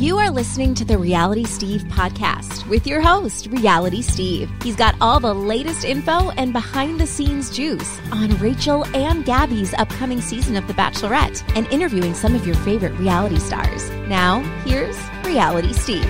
You are listening to the Reality Steve podcast with your host, Reality Steve. He's got all the latest info and behind-the-scenes juice on Rachel and Gabby's upcoming season of The Bachelorette and interviewing some of your favorite reality stars. Now, here's Reality Steve.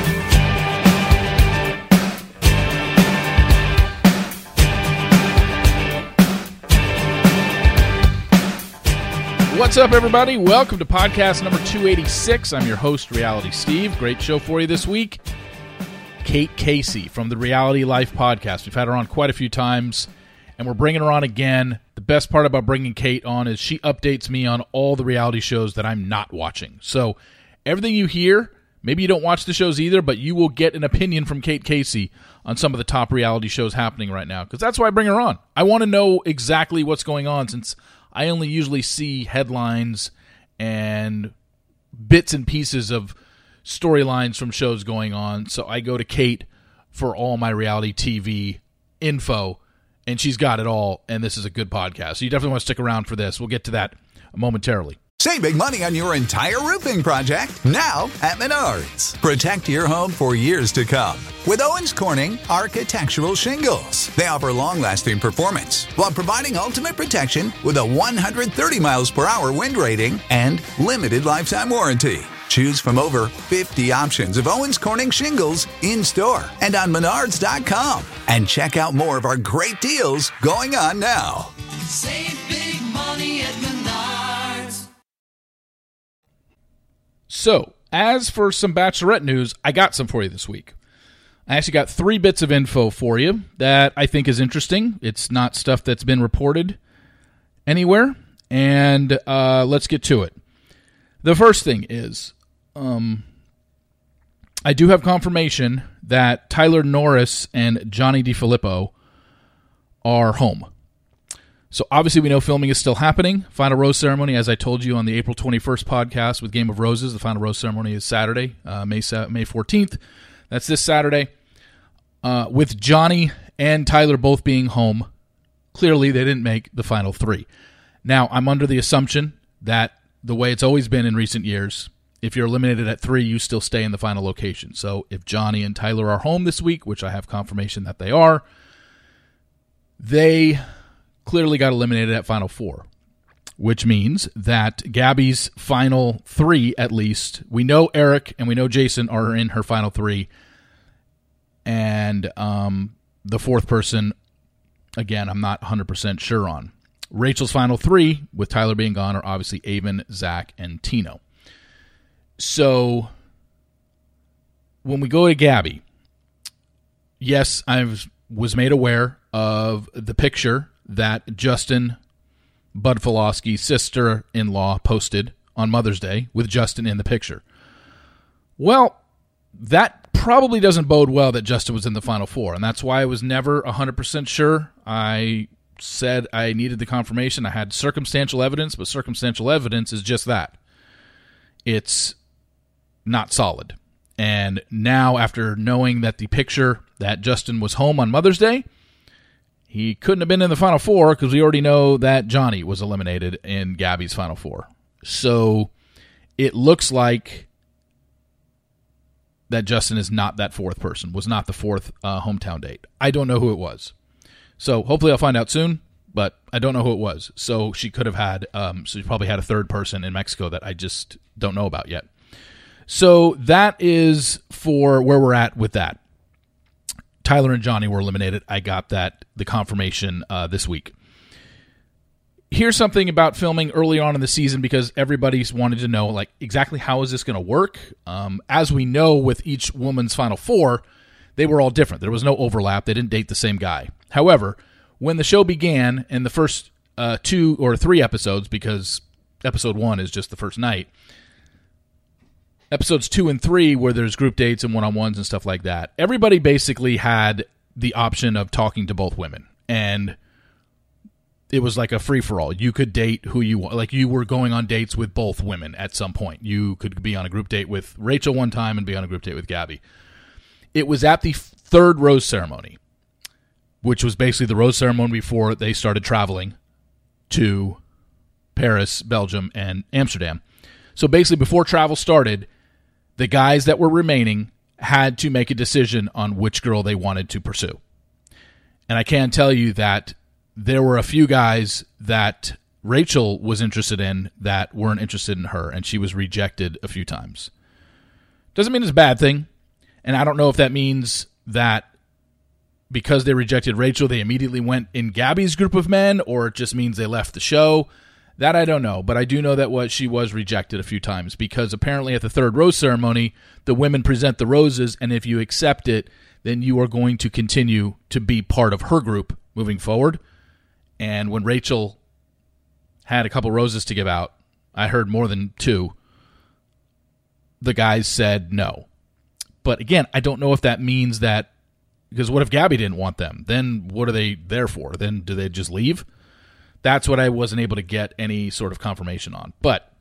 What's up, everybody? Welcome to podcast number 286. I'm your host, Reality Steve. Great show for you this week. Kate Casey from the Reality Life podcast. We've had her on quite a few times, and we're bringing her on again. The best part about bringing Kate on is she updates me on all the reality shows that I'm not watching. So everything you hear, maybe you don't watch the shows either, but you will get an opinion from Kate Casey on some of the top reality shows happening right now, because that's why I bring her on. I want to know exactly what's going on, since I only usually see headlines and bits and pieces of storylines from shows going on. So I go to Kate for all my reality TV info, and she's got it all, and this is a good podcast. So you definitely want to stick around for this. We'll get to that momentarily. Save big money on your entire roofing project now at Menards. Protect your home for years to come with Owens Corning Architectural Shingles. They offer long-lasting performance while providing ultimate protection with a 130 miles per hour wind rating and limited lifetime warranty. Choose from over 50 options of Owens Corning shingles in-store and on Menards.com. And check out more of our great deals going on now. Save big money at Menards. So, as for some Bachelorette news, I got some for you this week. I actually got 3 bits of info for you that I think is interesting. It's not stuff that's been reported anywhere, and let's get to it. The first thing is, I do have confirmation that Tyler Norris and Johnny DeFilippo are home. So obviously we know filming is still happening. Final rose ceremony, as I told you on the April 21st podcast with Game of Roses, the final rose ceremony is Saturday, May 14th. That's this Saturday. With Johnny and Tyler both being home, clearly they didn't make the final 3. Now, I'm under the assumption that the way it's always been in recent years, if you're eliminated at 3, you still stay in the final location. So if Johnny and Tyler are home this week, which I have confirmation that they are, they clearly got eliminated at final 4, which means that Gabby's final 3, at least, we know Eric and we know Jason are in her final 3, and the 4th person, again, I'm not 100% sure on. Rachel's final 3, with Tyler being gone, are obviously Aven, Zach, and Tino. So when we go to Gabby, yes, I was made aware of the picture that Justin Budfalowski's sister-in-law posted on Mother's Day with Justin in the picture. Well, that probably doesn't bode well that Justin was in the Final 4, and that's why I was never 100% sure. I said I needed the confirmation. I had circumstantial evidence, but circumstantial evidence is just that. It's not solid. And now, after knowing that the picture that Justin was home on Mother's Day, he couldn't have been in the Final 4 because we already know that Johnny was eliminated in Gabby's Final 4. So it looks like that Justin is not that 4th person, was not the 4th hometown date. I don't know who it was. So hopefully I'll find out soon, but I don't know who it was. So she could have had, so she probably had a 3rd person in Mexico that I just don't know about yet. So that is for where we're at with that. Tyler and Johnny were eliminated. I got the confirmation this week. Here's something about filming early on in the season, because everybody's wanted to know, like, exactly how is this going to work? As we know, with each woman's Final 4, they were all different. There was no overlap. They didn't date the same guy. However, when the show began, in the first 2 or 3 episodes, because episode 1 is just the first night, episodes 2 and 3, where there's group dates and one-on-ones and stuff like that, everybody basically had the option of talking to both women. And it was like a free-for-all. You could date who you want. Like, you were going on dates with both women at some point. You could be on a group date with Rachel one time and be on a group date with Gabby. It was at the 3rd rose ceremony, which was basically the rose ceremony before they started traveling to Paris, Belgium, and Amsterdam. So basically, before travel started, the guys that were remaining had to make a decision on which girl they wanted to pursue. And I can tell you that there were a few guys that Rachel was interested in that weren't interested in her, and she was rejected a few times. Doesn't mean it's a bad thing, and I don't know if that means that because they rejected Rachel, they immediately went in Gabby's group of men, or it just means they left the show. That I don't know, but I do know that she was rejected a few times because apparently at the third rose ceremony, the women present the roses, and if you accept it, then you are going to continue to be part of her group moving forward. And when Rachel had a couple roses to give out, I heard more than 2, the guys said no. But again, I don't know if that means that, because what if Gabby didn't want them? Then what are they there for? Then do they just leave? That's what I wasn't able to get any sort of confirmation on. But,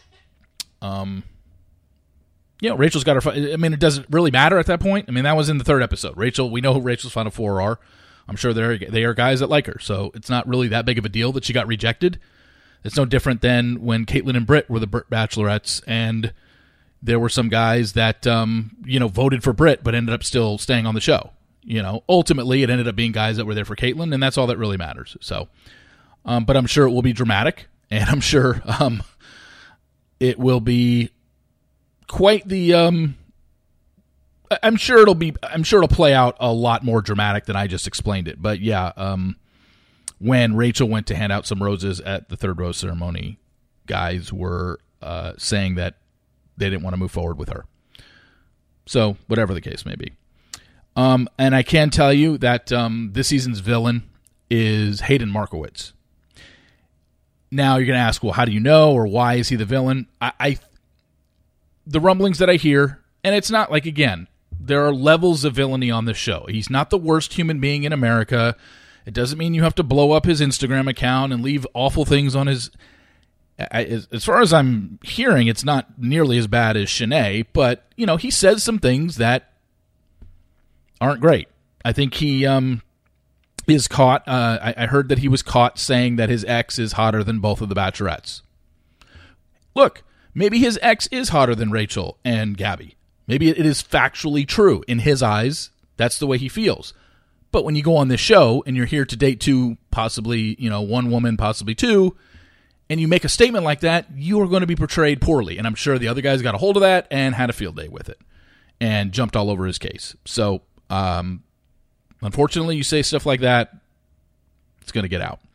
Rachel's got her. I mean, it doesn't really matter at that point. I mean, that was in the 3rd episode. Rachel, we know who Rachel's final 4 are. I'm sure they are guys that like her. So it's not really that big of a deal that she got rejected. It's no different than when Caitlyn and Britt were the Bachelorettes, and there were some guys that, voted for Britt but ended up still staying on the show. Ultimately, it ended up being guys that were there for Caitlyn, and that's all that really matters. So. But I'm sure it will be dramatic, and I'm sure it will be quite the. I'm sure it'll play out a lot more dramatic than I just explained it. But yeah, when Rachel went to hand out some roses at the third rose ceremony, guys were saying that they didn't want to move forward with her. So whatever the case may be, and I can tell you that this season's villain is Hayden Markowitz. Now you're going to ask, well, how do you know, or why is he the villain? The rumblings that I hear, and it's not like, again, there are levels of villainy on this show. He's not the worst human being in America. It doesn't mean you have to blow up his Instagram account and leave awful things on his. As far as I'm hearing, it's not nearly as bad as Shanae, but he says some things that aren't great. I think he is caught. I heard that he was caught saying that his ex is hotter than both of the Bachelorettes. Look, maybe his ex is hotter than Rachel and Gabby. Maybe it is factually true. In his eyes, that's the way he feels. But when you go on this show and you're here to date 2, possibly, one woman, possibly 2, and you make a statement like that, you are going to be portrayed poorly. And I'm sure the other guys got a hold of that and had a field day with it and jumped all over his case. So, unfortunately, you say stuff like that, it's going to get out.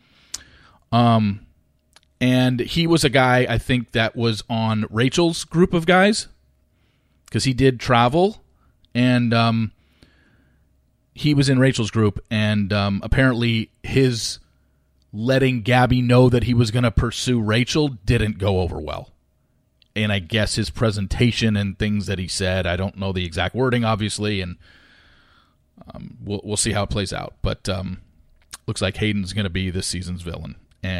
And he was a guy, I think, that was on Rachel's group of guys because he did travel, and he was in Rachel's group, and apparently his letting Gabby know that he was going to pursue Rachel didn't go over well. And I guess his presentation and things that he said, I don't know the exact wording, obviously, and we'll see how it plays out. But looks like Hayden's going to be this season's villain.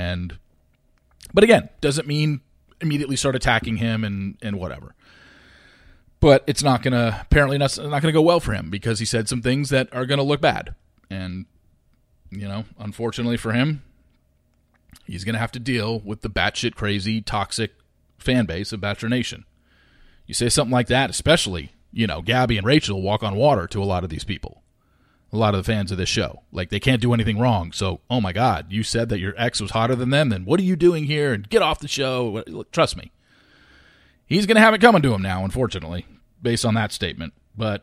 But again, doesn't mean immediately start attacking him and whatever. But it's not going to, apparently not going to go well for him because he said some things that are going to look bad. And, unfortunately for him, he's going to have to deal with the batshit crazy, toxic fan base of Bachelor Nation. You say something like that, especially, Gabby and Rachel walk on water to a lot of these people. A lot of the fans of this show. Like, they can't do anything wrong. So, oh my God, you said that your ex was hotter than them, then what are you doing here? And get off the show. Trust me. He's going to have it coming to him now, unfortunately, based on that statement. But,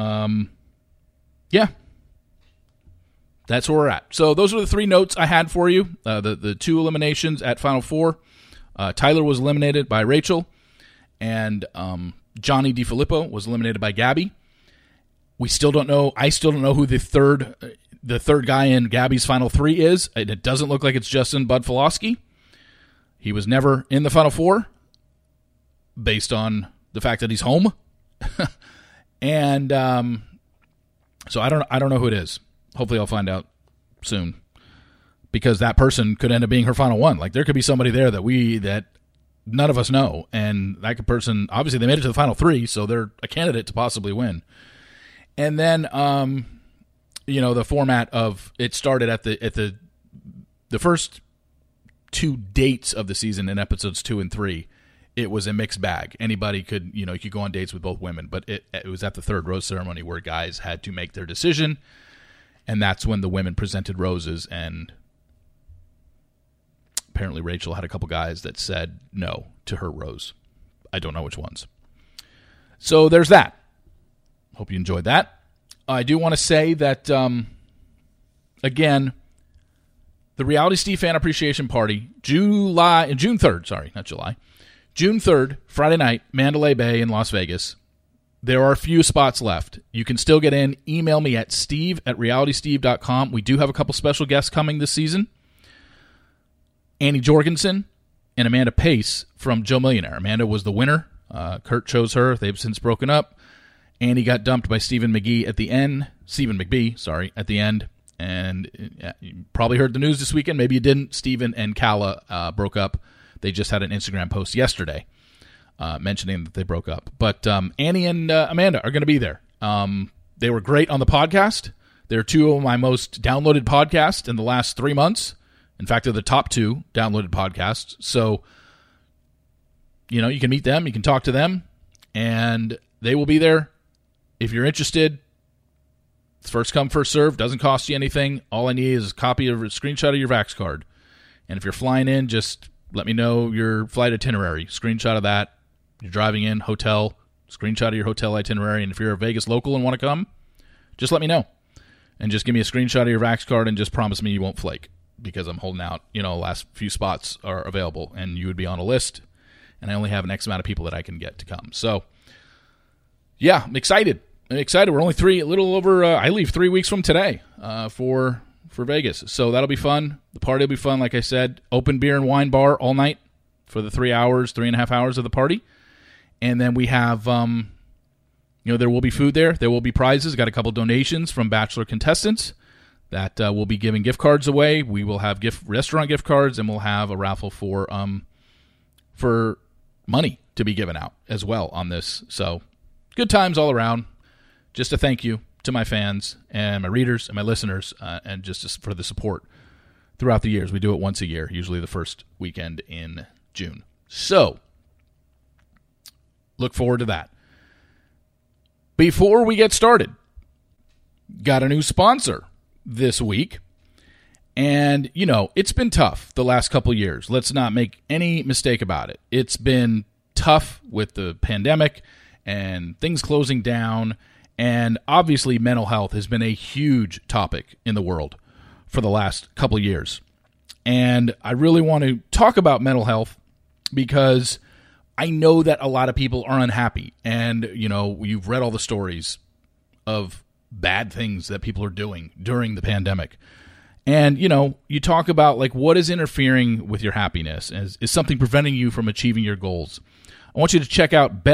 yeah. That's where we're at. So those are the 3 notes I had for you. The 2 eliminations at Final 4. Tyler was eliminated by Rachel, and Johnny DiFilippo was eliminated by Gabby. We still don't know. I still don't know who the third guy in Gabby's Final 3 is. It doesn't look like it's Justin Budfalowski. He was never in the Final 4, based on the fact that he's home. And so I don't know who it is. Hopefully I'll find out soon, because that person could end up being her final one. Like, there could be somebody there that none of us know, and that person, obviously they made it to the Final 3, so they're a candidate to possibly win. And then, the format of it started at the first 2 dates of the season in episodes 2 and 3. it was a mixed bag. Anybody could, you could go on dates with both women, but it was at the third rose ceremony where guys had to make their decision, and that's when the women presented roses, and apparently Rachel had a couple guys that said no to her rose. I don't know which ones. So there's that. Hope you enjoyed that. I do want to say that, again, the Reality Steve Fan Appreciation Party, June 3rd, Friday night, Mandalay Bay in Las Vegas. There are a few spots left. You can still get in. Email me at steve@realitysteve.com. We do have a couple special guests coming this season. Annie Jorgensen and Amanda Pace from Joe Millionaire. Amanda was the winner. Kurt chose her. They've since broken up. Annie got dumped by Stephen McGbee at the end. And you probably heard the news this weekend. Maybe you didn't. Stephen and Kala broke up. They just had an Instagram post yesterday mentioning that they broke up. But Annie and Amanda are going to be there. They were great on the podcast. They're two of my most downloaded podcasts in the last 3 months. In fact, they're the top 2 downloaded podcasts. So, you can meet them. You can talk to them. And they will be there. If you're interested, it's first come, first serve. Doesn't cost you anything. All I need is a screenshot of your Vax card. And if you're flying in, just let me know your flight itinerary. Screenshot of that. You're driving in, hotel, screenshot of your hotel itinerary. And if you're a Vegas local and want to come, just let me know. And just give me a screenshot of your Vax card and just promise me you won't flake. Because I'm holding out, last few spots are available. And you would be on a list. And I only have an X amount of people that I can get to come. So, yeah, I'm excited. We're only a little over, I leave 3 weeks from today for Vegas. So that'll be fun. The party will be fun, like I said. Open beer and wine bar all night for the 3.5 hours of the party. And then we have, there will be food there. There will be prizes. Got a couple donations from Bachelor contestants that we'll be giving gift cards away. We will have restaurant gift cards, and we'll have a raffle for money to be given out as well on this. So good times all around. Just a thank you to my fans and my readers and my listeners, and just for the support throughout the years. We do it once a year, usually the first weekend in June. So, look forward to that. Before we get started, got a new sponsor this week. And, it's been tough the last couple years. Let's not make any mistake about it. It's been tough with the pandemic and things closing down. And obviously, mental health has been a huge topic in the world for the last couple of years. And I really want to talk about mental health because I know that a lot of people are unhappy. And, you've read all the stories of bad things that people are doing during the pandemic. And, you talk about, what is interfering with your happiness? Is something preventing you from achieving your goals? I want you to check out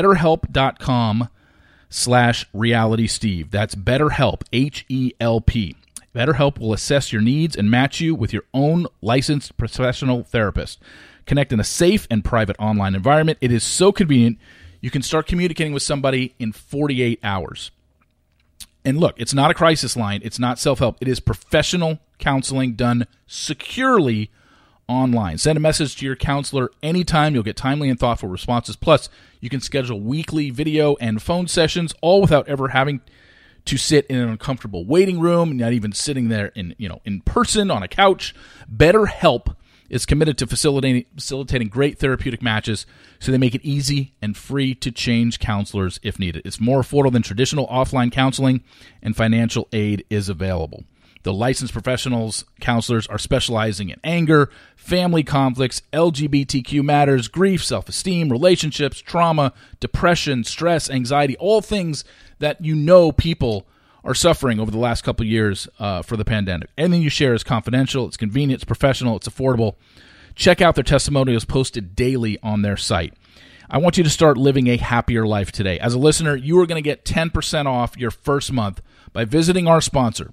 BetterHelp.com/RealitySteve. That's BetterHelp, H-E-L-P. BetterHelp will assess your needs and match you with your own licensed professional therapist. Connect in a safe and private online environment. It is so convenient, you can start communicating with somebody in 48 hours. And look, it's not a crisis line. It's not self-help. It is professional counseling done securely online. Send a message to your counselor anytime. You'll get timely and thoughtful responses. Plus, you can schedule weekly video and phone sessions, all without ever having to sit in an uncomfortable waiting room, not even sitting there in person on a couch. BetterHelp is committed to facilitating great therapeutic matches, so they make it easy and free to change counselors if needed. It's more affordable than traditional offline counseling, and financial aid is available. The licensed professionals, counselors, are specializing in anger, family conflicts, LGBTQ matters, grief, self-esteem, relationships, trauma, depression, stress, anxiety, all things that people are suffering over the last couple of years for the pandemic. Anything you share is confidential, it's convenient, it's professional, it's affordable. Check out their testimonials posted daily on their site. I want you to start living a happier life today. As a listener, you are going to get 10% off your first month by visiting our sponsor,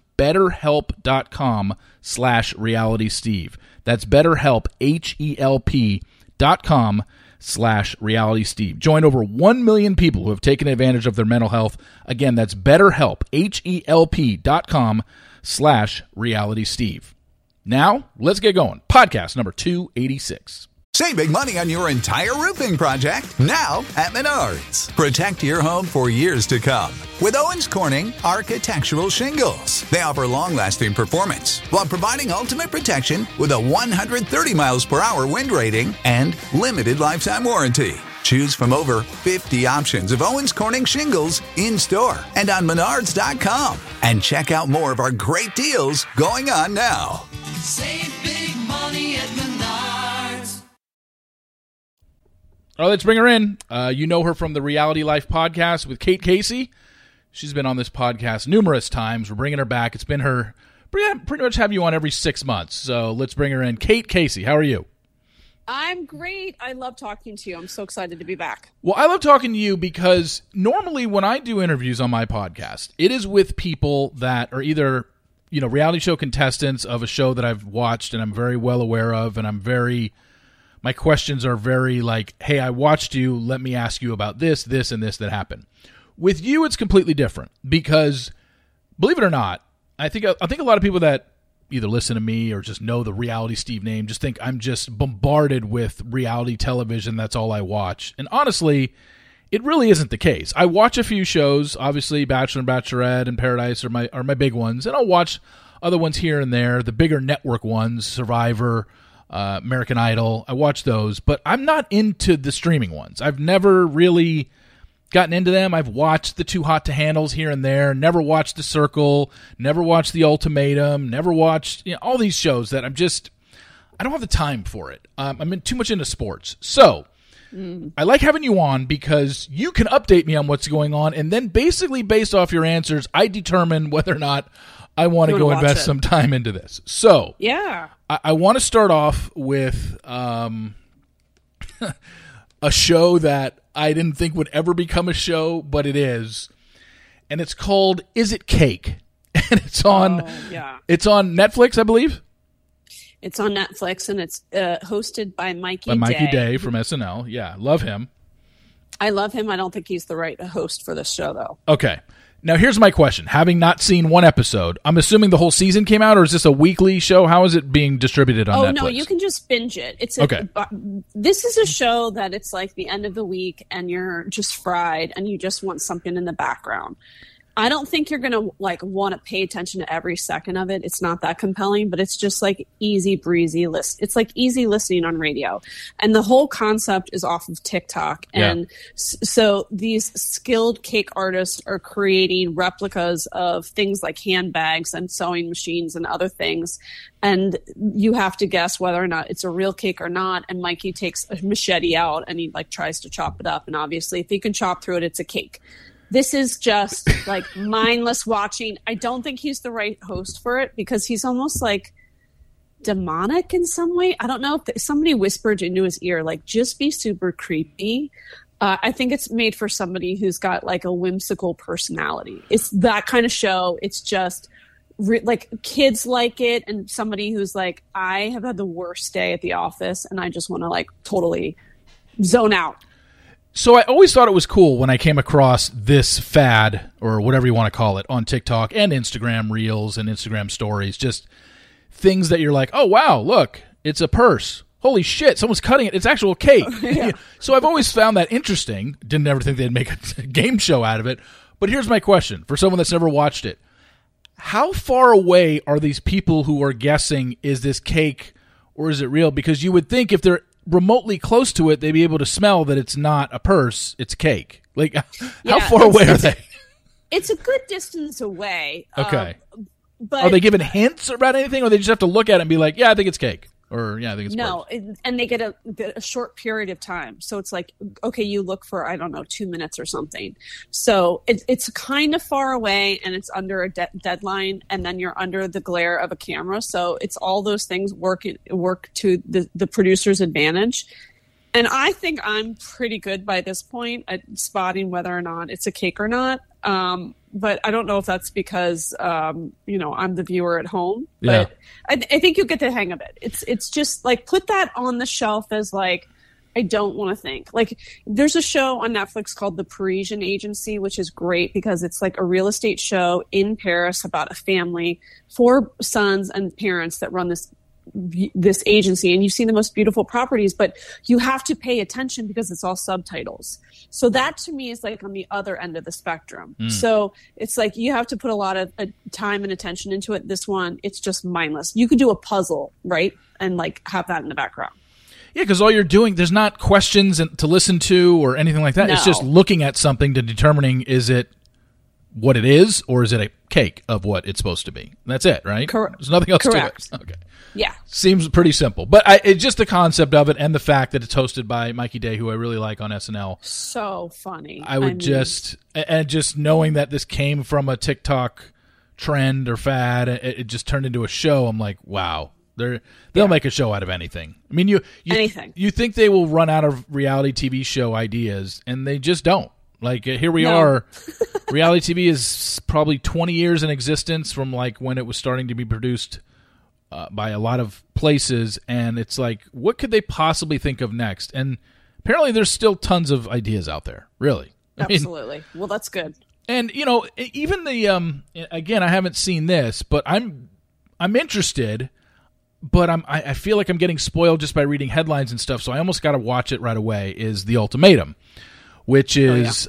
BetterHelp.com/RealitySteve. That's BetterHelp, HELP.com/RealitySteve. Join over 1 million people who have taken advantage of their mental health. Again, that's BetterHelp, HELP.com/RealitySteve. Now, let's get going. Podcast number 286. Save big money on your entire roofing project now at Menards. Protect your home for years to come with Owens Corning Architectural Shingles. They offer long-lasting performance while providing ultimate protection with a 130 miles per hour wind rating and limited lifetime warranty. Choose from over 50 options of Owens Corning shingles in-store and on Menards.com. And check out more of our great deals going on now. Save big money at Menards. All right, let's bring her in. You know her from the Reality Life podcast with Kate Casey. She's been on this podcast numerous times. We're bringing her back. It's been her pretty much have you on every 6 months. So let's bring her in. Kate Casey, how are you? I'm great. I love talking to you. I'm so excited to be back. Well, I love talking to you because normally when I do interviews on my podcast, it is with people that are either, reality show contestants of a show that I've watched and I'm very well aware of, and my questions are very like, hey, I watched you, let me ask you about this, and this that happened. With you, it's completely different because, believe it or not, I think a lot of people that either listen to me or just know the Reality Steve name just think I'm just bombarded with reality television. That's all I watch. And honestly, it really isn't the case. I watch a few shows. Obviously, Bachelor and Bachelorette and Paradise are my big ones. And I'll watch other ones here and there, the bigger network ones, Survivor, American Idol. I watch those. But I'm not into the streaming ones. I've never really gotten into them. I've watched the Too Hot to Handles here and there, never watched The Circle, never watched The Ultimatum, never watched all these shows that I don't have the time for it. I'm too much into sports. So I like having you on because you can update me on what's going on, and then basically based off your answers, I determine whether or not I want to go invest some time into this. So yeah, I want to start off with a show that I didn't think would ever become a show, but it is. And it's called Is It Cake? And it's on It's on Netflix, I believe. It's on Netflix, and it's hosted by Mikey Day from SNL. Yeah, love him. I love him. I don't think he's the right host for this show, though. Okay. Now, here's my question. Having not seen one episode, I'm assuming the whole season came out, or is this a weekly show? How is it being distributed on Netflix? Oh, no, you can just binge it. Okay. This is a show that it's like the end of the week, and you're just fried, and you just want something in the background. I don't think you're going to want to pay attention to every second of it. It's not that compelling, but it's just like easy breezy It's like easy listening on radio. And the whole concept is off of TikTok. And so these skilled cake artists are creating replicas of things like handbags and sewing machines and other things. And you have to guess whether or not it's a real cake or not. And Mikey takes a machete out and he tries to chop it up. And obviously if he can chop through it, it's a cake. This is just mindless watching. I don't think he's the right host for it because he's almost demonic in some way. I don't know if somebody whispered into his ear, just be super creepy. I think it's made for somebody who's got a whimsical personality. It's that kind of show. It's just kids like it, and somebody who's I have had the worst day at the office and I just want to totally zone out. So I always thought it was cool when I came across this fad, or whatever you want to call it, on TikTok and Instagram Reels and Instagram Stories. Just things that you're like, oh, wow, look, it's a purse. Holy shit, someone's cutting it. It's actual cake. Yeah. So I've always found that interesting. Didn't ever think they'd make a game show out of it. But here's my question for someone that's never watched it. How far away are these people who are guessing, is this cake or is it real? Because you would think if they're remotely close to it, they'd be able to smell that it's not a purse, it's cake. How far away are they? It's a good distance away. Okay. But are they giving hints about anything, or they just have to look at it and be like, yeah, I think it's cake? Or, yeah, I think it's no, and they get a short period of time. So it's okay, you look for, 2 minutes or something. So it's kind of far away, and it's under a deadline, and then you're under the glare of a camera. So it's all those things work to the producer's advantage. And I think I'm pretty good by this point at spotting whether or not it's a cake or not. But I don't know if that's because, I'm the viewer at home. Yeah. But I think you'll get the hang of it. It's just put that on the shelf as I don't want to think. There's a show on Netflix called The Parisian Agency, which is great because it's a real estate show in Paris about a family, 4 sons and parents that run this this agency and you've seen the most beautiful properties, but you have to pay attention because it's all subtitles. So that to me is like on the other end of the spectrum. So it's like you have to put a lot of time and attention into it. This one, it's just mindless. You could do a puzzle, right? And like have that in the background. Yeah, because all you're doing, there's not questions to listen to or anything like that. No. It's just looking at something to determining, is it what it is, or is it a cake of what it's supposed to be? That's it, right? Correct. There's nothing else Correct. to it. Okay. Yeah. Seems pretty simple. But it's just the concept of it and the fact that it's hosted by Mikey Day, who I really like on SNL. So funny. I mean, just knowing that this came from a TikTok trend or fad, it just turned into a show. I'm like, wow. They'll make a show out of anything. I mean, anything. You think they will run out of reality TV show ideas, and they just don't. Like, here we are. Reality TV is probably 20 years in existence from like when it was starting to be produced by a lot of places, and it's like, what could they possibly think of next? And apparently there's still tons of ideas out there, really. Absolutely. Well, that's good. And, even the, again, I haven't seen this, but I'm interested, but I feel like I'm getting spoiled just by reading headlines and stuff, so I almost got to watch it right away, is The Ultimatum, which is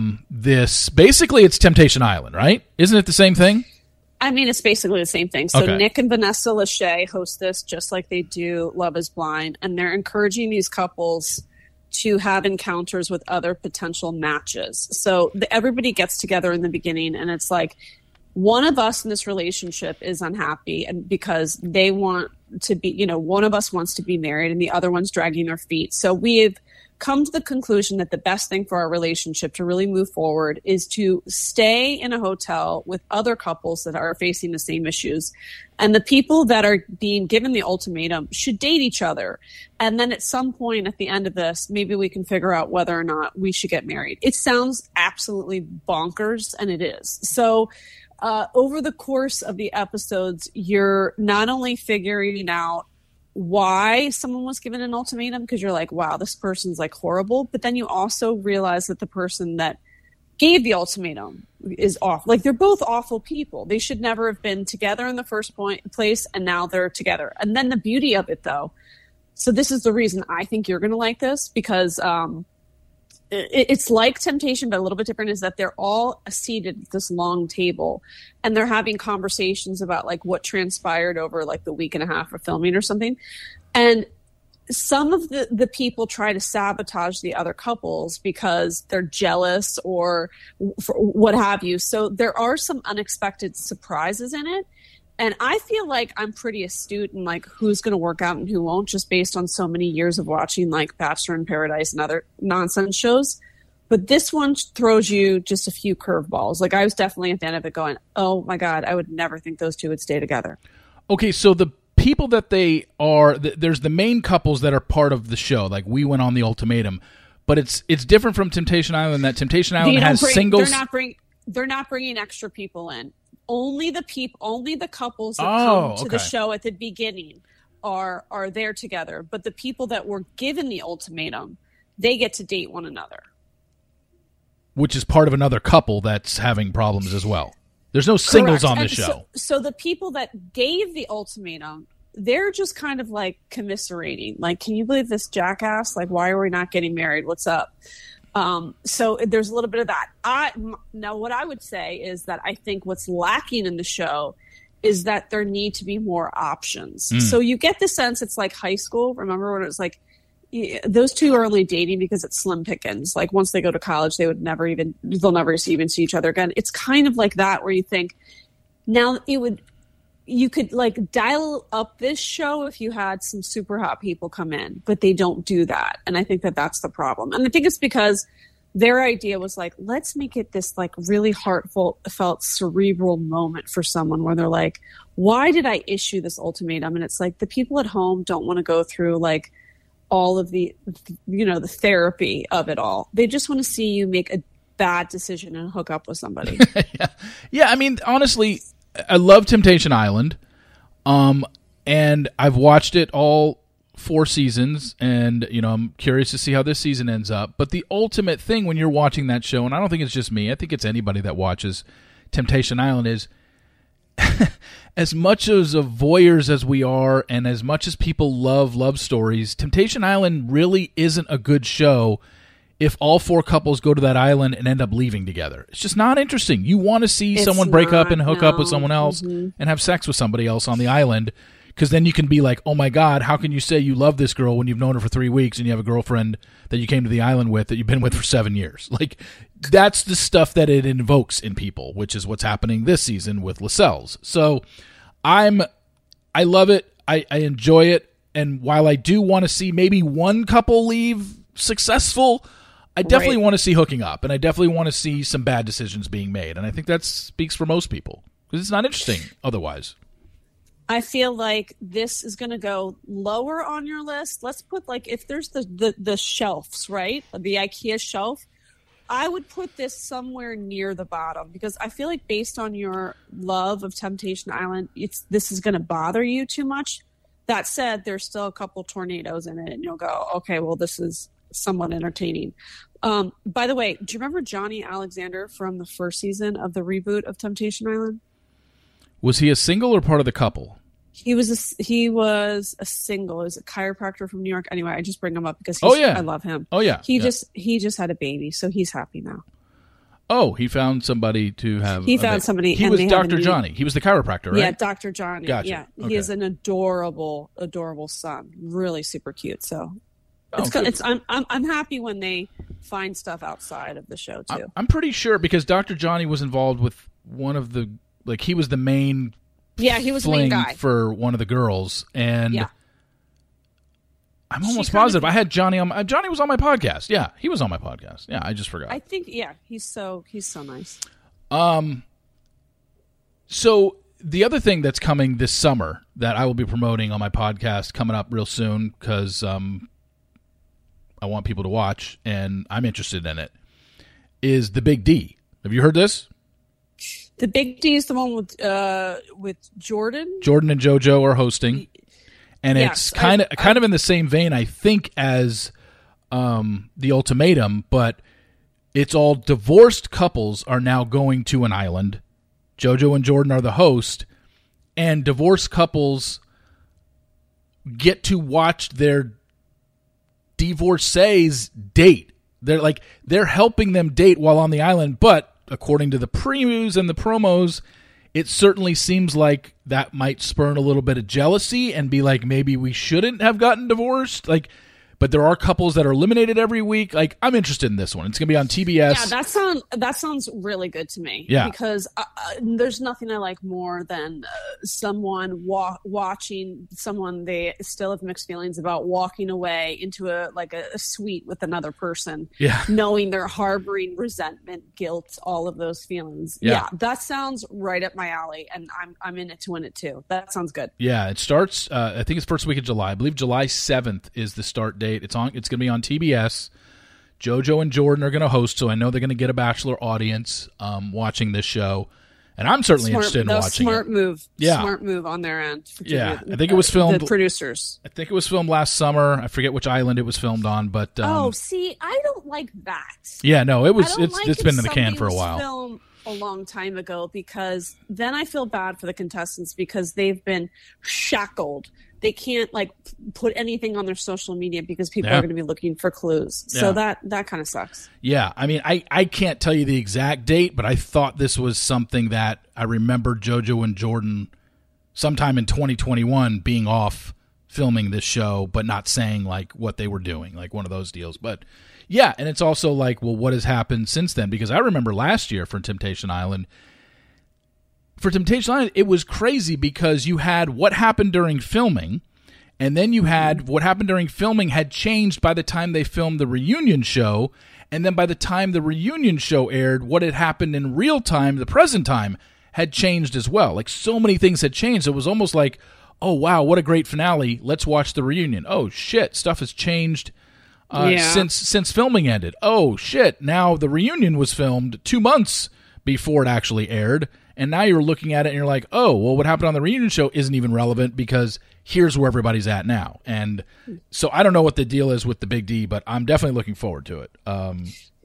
this, basically it's Temptation Island, right? Isn't it the same thing? I mean, it's basically the same thing. So Okay. Nick and Vanessa Lachey host this just like they do Love is Blind, and they're encouraging these couples to have encounters with other potential matches. So everybody gets together in the beginning, and it's like, one of us in this relationship is unhappy, and because they want to be, one of us wants to be married and the other one's dragging their feet. So we've come to the conclusion that the best thing for our relationship to really move forward is to stay in a hotel with other couples that are facing the same issues. And the people that are being given the ultimatum should date each other. And then at some point at the end of this, maybe we can figure out whether or not we should get married. It sounds absolutely bonkers, and it is. So over the course of the episodes, you're not only figuring out why someone was given an ultimatum, because you're like, wow, this person's like horrible, but then you also realize that the person that gave the ultimatum is off. Like, they're both awful people. They should never have been together in the first place, and now they're together. And then the beauty of it, though, so this is the reason I think you're going to like this, because it's like Temptation, but a little bit different, is that they're all seated at this long table and they're having conversations about like what transpired over like the week and a half of filming or something. And some of the people try to sabotage the other couples because they're jealous or what have you. So there are some unexpected surprises in it. And I feel like I'm pretty astute in like who's going to work out and who won't, just based on so many years of watching like Bachelor in Paradise and other nonsense shows. But this one throws you just a few curveballs. Like, I was definitely at the end of it going, oh my God, I would never think those two would stay together. Okay, so the people that they are, there's the main couples that are part of the show. Like, we went on the ultimatum, but it's different from Temptation Island. That Temptation Island has singles. They're not bringing extra people in. Only the couples that come to the show at the beginning are there together. But the people that were given the ultimatum, they get to date one another. Which is part of another couple that's having problems as well. There's no singles on the show. So the people that gave the ultimatum, they're just kind of like commiserating. Like, can you believe this jackass? Like, why are we not getting married? What's up? So there's a little bit of that. Now, what I would say is that I think what's lacking in the show is that there need to be more options. So you get the sense it's like high school. Remember when it was like, those two are only dating because it's slim pickings. Like, once they go to college, they'll never even see each other again. It's kind of like that, where you think now you could like dial up this show if you had some super hot people come in, but they don't do that. And I think that that's the problem. And I think it's because their idea was like, let's make it this like really heartfelt, cerebral moment for someone where they're like, why did I issue this ultimatum? And it's like, the people at home don't want to go through like all of the, the therapy of it all. They just want to see you make a bad decision and hook up with somebody. Yeah. I mean, honestly, I love Temptation Island. And I've watched it all 4 seasons, and, I'm curious to see how this season ends up. But the ultimate thing when you're watching that show, and I don't think it's just me, I think it's anybody that watches Temptation Island, is as much as of voyeurs as we are, and as much as people love stories, Temptation Island really isn't a good show if all 4 couples go to that island and end up leaving together. It's just not interesting. You want to see someone break up and hook up with someone else and have sex with somebody else on the island, because then you can be like, oh my God, how can you say you love this girl when you've known her for 3 weeks and you have a girlfriend that you came to the island with that you've been with for 7 years? Like, that's the stuff that it invokes in people, which is what's happening this season with Lascelles. So I love it. I enjoy it. And while I do want to see maybe one couple leave successful, I definitely want to see hooking up, and I definitely want to see some bad decisions being made. And I think that speaks for most people, because it's not interesting otherwise. I feel like this is going to go lower on your list. Let's put, like, if there's the shelves, right? The IKEA shelf, I would put this somewhere near the bottom, because I feel like based on your love of Temptation Island, this is going to bother you too much. That said, there's still a couple tornadoes in it, and you'll go, okay, well, this is somewhat entertaining. By the way, do you remember Johnny Alexander from the first season of the reboot of Temptation Island? Was he a single or part of the couple? He was a single. He was a chiropractor from New York. Anyway, I just bring him up because I love him. Oh yeah. He just had a baby, so he's happy now. Oh, he found somebody to have. He found somebody. He was Dr. Johnny. He was the chiropractor, right? Yeah, Dr. Johnny. Gotcha. Yeah, okay. He is an adorable son. Really super cute. So I'm happy when they find stuff outside of the show too. I'm pretty sure, because Dr. Johnny was involved with one of the, like, he was the main. Yeah, he was the main guy for one of the girls, and yeah. I'm almost positive I had Johnny on. Johnny was on my podcast. Yeah, he was on my podcast. Yeah, I just forgot. I think he's so nice. So the other thing that's coming this summer that I will be promoting on my podcast coming up real soon, because I want people to watch and I'm interested in it, is The Big D. Have you heard this? The Big D is the one with Jordan. Jordan and JoJo are hosting, and it's kind of in the same vein, I think, as The Ultimatum, but it's all divorced couples are now going to an island. JoJo and Jordan are the host, and divorced couples get to watch their divorcees date. They're helping them date while on the island, but according to the previews and the promos, it certainly seems like that might spurn a little bit of jealousy and be like, maybe we shouldn't have gotten divorced. But there are couples that are eliminated every week. Like, I'm interested in this one. It's going to be on TBS. Yeah, that sounds really good to me. Yeah. Because there's nothing I like more than someone watching someone they still have mixed feelings about walking away into a suite with another person. Yeah. Knowing they're harboring resentment, guilt, all of those feelings. Yeah. That sounds right up my alley, and I'm in it to win it too. That sounds good. Yeah, it starts, I think it's first week of July. I believe July 7th is the start date. It's going to be on TBS. JoJo and Jordan are going to host, so I know they're going to get a Bachelor audience watching this show, and I'm certainly interested in watching smart it. Move. Yeah. Smart move on their end. Yeah, I think it was filmed. The producers. I think it was filmed last summer. I forget which island it was filmed on, but see, I don't like that. Yeah, no, it was. It's been in the can for a while. Filmed a long time ago, because then I feel bad for the contestants because they've been shackled. They can't put anything on their social media because people are going to be looking for clues. Yeah. So that kind of sucks. Yeah. I mean, I can't tell you the exact date, but I thought this was something that I remember JoJo and Jordan sometime in 2021 being off filming this show, but not saying what they were doing, one of those deals. But yeah. And it's also well, what has happened since then? Because I remember last year for Temptation Island, it was crazy because you had what happened during filming, and then you had what happened during filming had changed by the time they filmed the reunion show, and then by the time the reunion show aired, what had happened in real time, the present time, had changed as well. So many things had changed. It was almost like, oh, wow, what a great finale. Let's watch the reunion. Oh, shit, stuff has changed since filming ended. Oh, shit, now the reunion was filmed 2 months before it actually aired. And now you're looking at it and you're like, oh, well, what happened on the reunion show isn't even relevant because here's where everybody's at now. And so I don't know what the deal is with the Big D, but I'm definitely looking forward to it.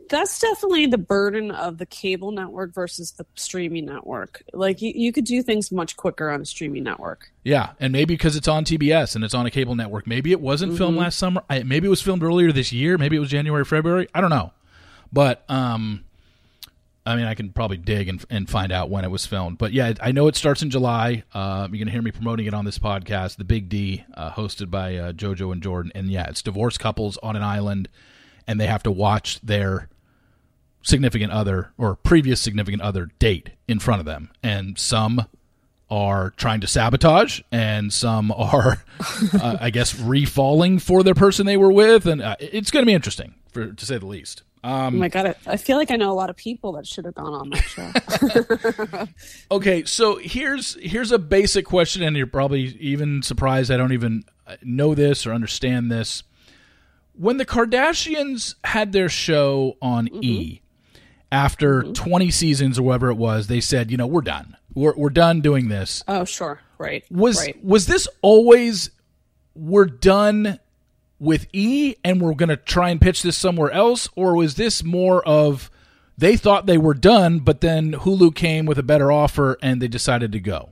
That's definitely the burden of the cable network versus the streaming network. Like you could do things much quicker on a streaming network. Yeah, and maybe because it's on TBS and it's on a cable network. Maybe it wasn't filmed last summer. Maybe it was filmed earlier this year. Maybe it was January, February. I don't know. But, I mean, I can probably dig and find out when it was filmed. But, yeah, I know it starts in July. You're going to hear me promoting it on this podcast, The Big D, hosted by JoJo and Jordan. And, yeah, it's divorced couples on an island, and they have to watch their significant other or previous significant other date in front of them. And some are trying to sabotage, and some are, I guess, re-falling for their person they were with. And it's going to be interesting, to say the least. Oh my God, I feel like I know a lot of people that should have gone on that show. Okay, so here's a basic question, and you're probably even surprised I don't even know this or understand this. When the Kardashians had their show on E, after 20 seasons or whatever it was, they said, we're done. We're done doing this. Oh, sure. Right. Was this always, we're done with E and we're going to try and pitch this somewhere else? Or was this more of they thought they were done, but then Hulu came with a better offer and they decided to go?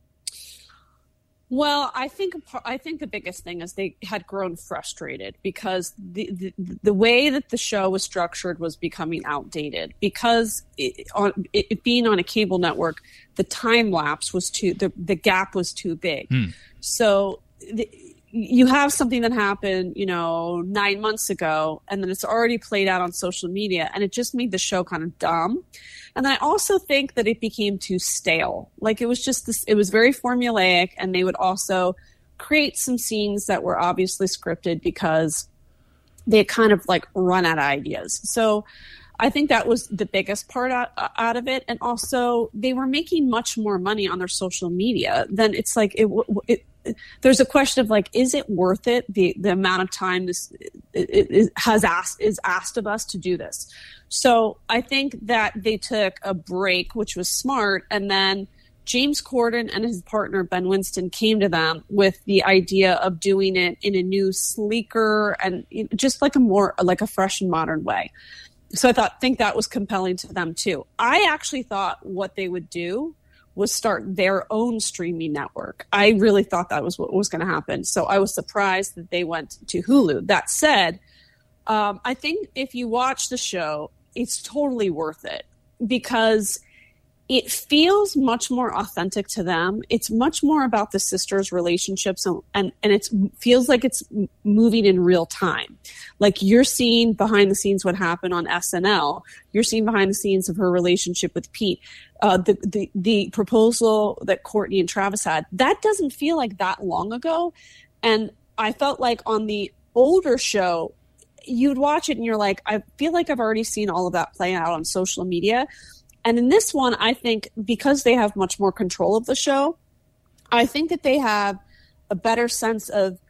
Well, I think the biggest thing is they had grown frustrated because the way that the show was structured was becoming outdated. Because it being on a cable network, the time lapse was the gap was too big. So you have something that happened, 9 months ago, and then it's already played out on social media, and it just made the show kind of dumb. And I also think that it became too stale. Like it was just this, it was very formulaic, and they would also create some scenes that were obviously scripted because they kind of like run out of ideas. So I think that was the biggest part out of it. And also they were making much more money on their social media than it's like there's a question of like, is it worth it? The amount of time this is asked of us to do this. So I think that they took a break, which was smart. And then James Corden and his partner, Ben Winston, came to them with the idea of doing it in a new, sleeker, and just like a fresh and modern way. So I think that was compelling to them too. I actually thought what they would do was start their own streaming network. I really thought that was what was going to happen. So I was surprised that they went to Hulu. That said, I think if you watch the show, it's totally worth it because it feels much more authentic to them. It's much more about the sisters' relationships, and it feels like it's moving in real time. Like you're seeing behind the scenes what happened on SNL. You're seeing behind the scenes of her relationship with Pete. The proposal that Courtney and Travis had, that doesn't feel like that long ago. And I felt like on the older show, you'd watch it and you're like, I feel like I've already seen all of that play out on social media. And in this one, I think because they have much more control of the show, I think that they have a better sense of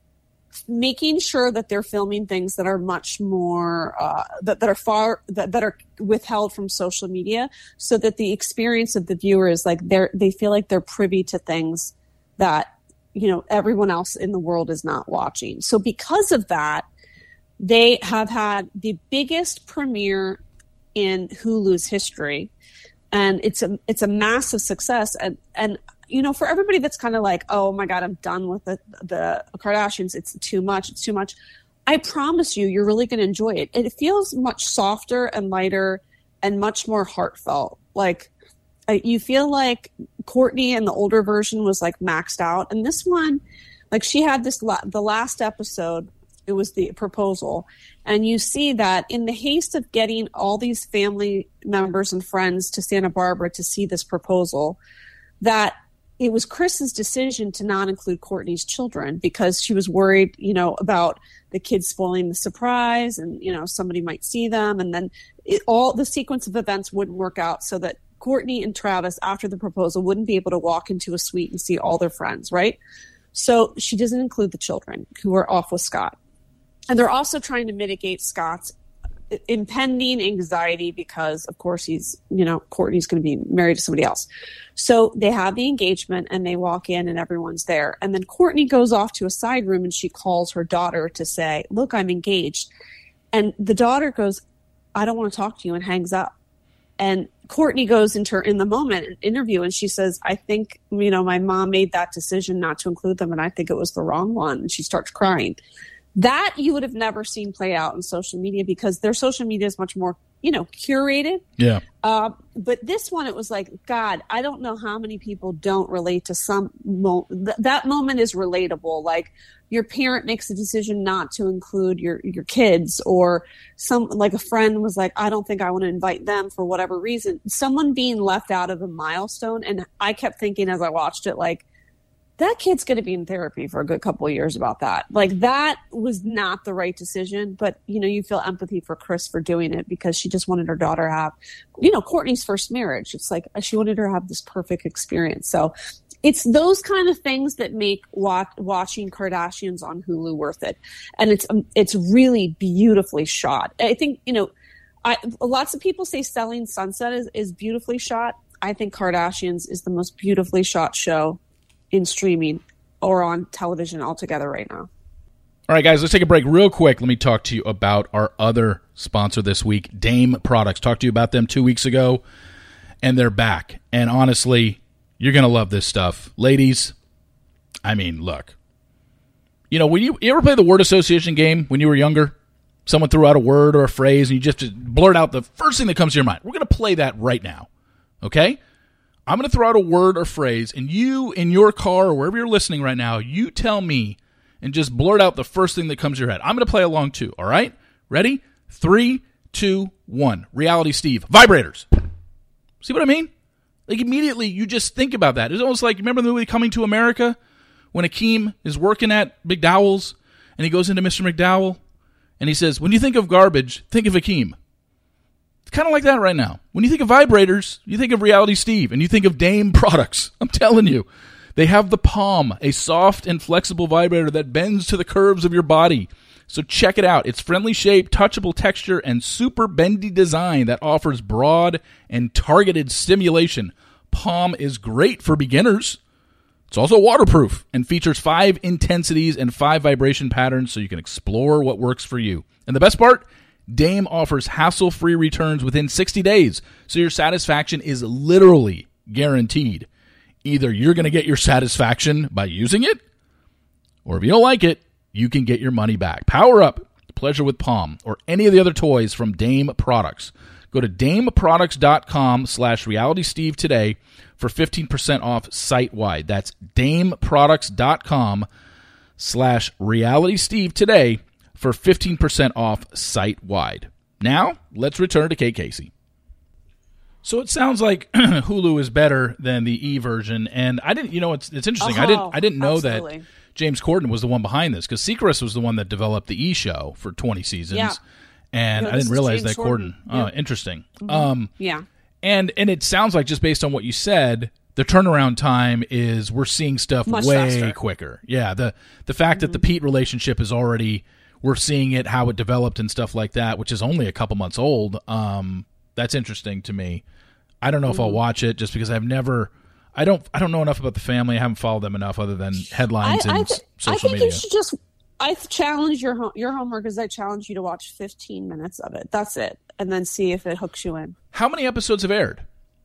making sure that they're filming things that are much more that are withheld from social media, so that the experience of the viewer is like they feel like they're privy to things that everyone else in the world is not watching. So because of that, they have had the biggest premiere in Hulu's history, and it's a massive success. And for everybody that's kind of like, oh my God, I'm done with the Kardashians, it's too much. I promise you're really going to enjoy it. It feels much softer and lighter and much more heartfelt. Like you feel like Courtney in the older version was like maxed out, and this one, like she had the last episode. It was the proposal. And you see that in the haste of getting all these family members and friends to Santa Barbara to see this proposal, that it was Kris's decision to not include Courtney's children because she was worried, about the kids spoiling the surprise and, somebody might see them. And then all the sequence of events wouldn't work out so that Courtney and Travis, after the proposal, wouldn't be able to walk into a suite and see all their friends, right? So she doesn't include the children who are off with Scott. And they're also trying to mitigate Scott's impending anxiety because, of course, Courtney's going to be married to somebody else. So they have the engagement and they walk in and everyone's there. And then Courtney goes off to a side room and she calls her daughter to say, look, I'm engaged. And the daughter goes, I don't want to talk to you, and hangs up. And Kourtney goes into in the moment interview, and she says, I think, my mom made that decision not to include them, and I think it was the wrong one. And she starts crying. That you would have never seen play out in social media, because their social media is much more, curated. Yeah. But this one, it was like, God, I don't know how many people don't relate to some that moment is relatable. Like, your parent makes a decision not to include your kids, or like a friend was like, I don't think I want to invite them for whatever reason. Someone being left out of a milestone. And I kept thinking as I watched it, like, that kid's going to be in therapy for a good couple of years about that. Like, that was not the right decision. But, you feel empathy for Kris for doing it, because she just wanted her daughter to have, Kourtney's first marriage. It's like she wanted her to have this perfect experience. So it's those kind of things that make watching Kardashians on Hulu worth it. And it's really beautifully shot. I think, lots of people say Selling Sunset is beautifully shot. I think Kardashians is the most beautifully shot show in streaming or on television altogether right now. All right, guys, let's take a break real quick. Let me talk to you about our other sponsor this week, Dame Products. Talked to you about them 2 weeks ago, and they're back. And honestly, you're going to love this stuff. Ladies, I mean, look. When you ever play the word association game when you were younger? Someone threw out a word or a phrase, and you just blurt out the first thing that comes to your mind. We're going to play that right now, okay? I'm going to throw out a word or phrase, and you, in your car or wherever you're listening right now, you tell me and just blurt out the first thing that comes to your head. I'm going to play along too, all right? Ready? 3, 2, 1. Reality Steve. Vibrators. See what I mean? Like, immediately, you just think about that. It's almost like, remember the movie Coming to America? When Akeem is working at McDowell's, and he goes into Mr. McDowell, and he says, when you think of garbage, think of Akeem. It's kind of like that right now. When you think of vibrators, you think of Reality Steve, and you think of Dame Products. I'm telling you. They have the Palm, a soft and flexible vibrator that bends to the curves of your body. So check it out. It's friendly shape, touchable texture, and super bendy design that offers broad and targeted stimulation. Palm is great for beginners. It's also waterproof and features 5 intensities and 5 vibration patterns, so you can explore what works for you. And the best part? Dame offers hassle-free returns within 60 days, so your satisfaction is literally guaranteed. Either you're going to get your satisfaction by using it, or if you don't like it, you can get your money back. Power up, pleasure with Palm, or any of the other toys from Dame Products. Go to dameproducts.com/realitysteve today for 15% off site-wide. That's dameproducts.com/realitysteve today for 15% off site-wide. Now, let's return to Kate Casey. So it sounds like Hulu is better than the E version, and I didn't. It's interesting. I didn't know absolutely. that James Corden was the one behind this, because Seacrest was the one that developed the E show for 20 seasons, Yeah. and I didn't realize that Corden. Oh, interesting. Yeah. And it sounds like, just based on what you said, the turnaround time is we're seeing stuff Much way faster. quicker. Yeah, the fact that the Pete relationship is already, we're seeing it, how it developed and stuff like that, which is only a couple months old. That's interesting to me. I don't know if I'll watch it, just because I don't know enough about the family. I haven't followed them enough other than headlines and social I think media. you should just. I challenge your homework is I challenge you to watch 15 minutes of it. That's it, and then see if it hooks you in. How many episodes have aired?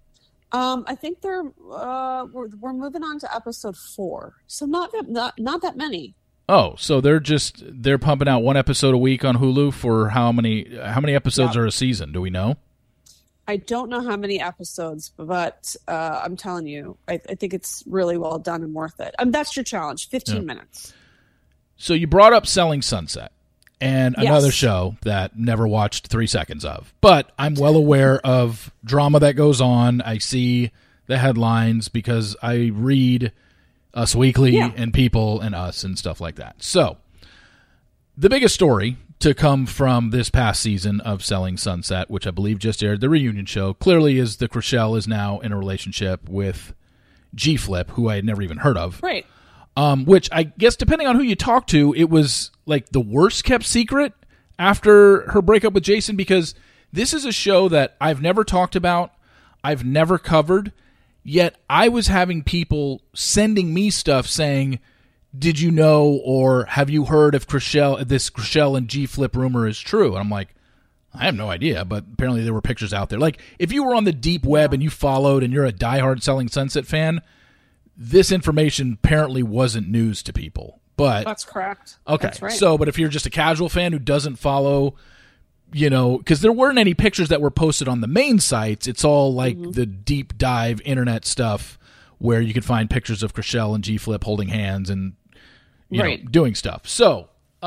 I think we're moving on to episode 4, so not that many. Oh, so they're pumping out one episode a week on Hulu for how many episodes are a season? Do we know? I don't know how many episodes, but I'm telling you, I think it's really well done and worth it. That's your challenge, 15 minutes. So you brought up Selling Sunset, and Yes. another show that never watched 3 seconds of. But I'm well aware of drama that goes on. I see the headlines because I read Us Weekly and People and Us and stuff like that. So the biggest story to come from this past season of Selling Sunset, which I believe just aired, the reunion show, clearly is that Chrishell is now in a relationship with G-Flip, who I had never even heard of. Right. Which I guess, depending on who you talk to, it was like the worst kept secret after her breakup with Jason, because this is a show that I've never talked about, I've never covered, yet I was having people sending me stuff saying, did you know, or have you heard if this Chrishell and G-Flip rumor is true? And I'm like, I have no idea, but apparently there were pictures out there. Like, if you were on the deep web and you followed and you're a diehard Selling Sunset fan, this information apparently wasn't news to people. But That's correct. Okay. That's right. So, but if you're just a casual fan who doesn't follow, because there weren't any pictures that were posted on the main sites. It's all like the deep dive internet stuff where you could find pictures of Chrishell and G-Flip holding hands and you know, doing stuff. So,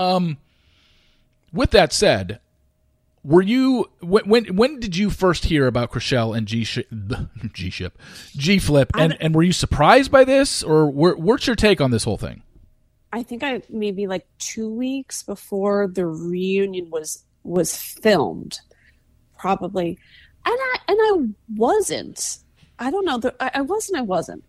with that said, were you when did you first hear about Chrishell and G-Flip, and were you surprised by this, or what's your take on this whole thing? I think maybe like 2 weeks before the reunion was filmed, probably, and I wasn't. I don't know. I wasn't.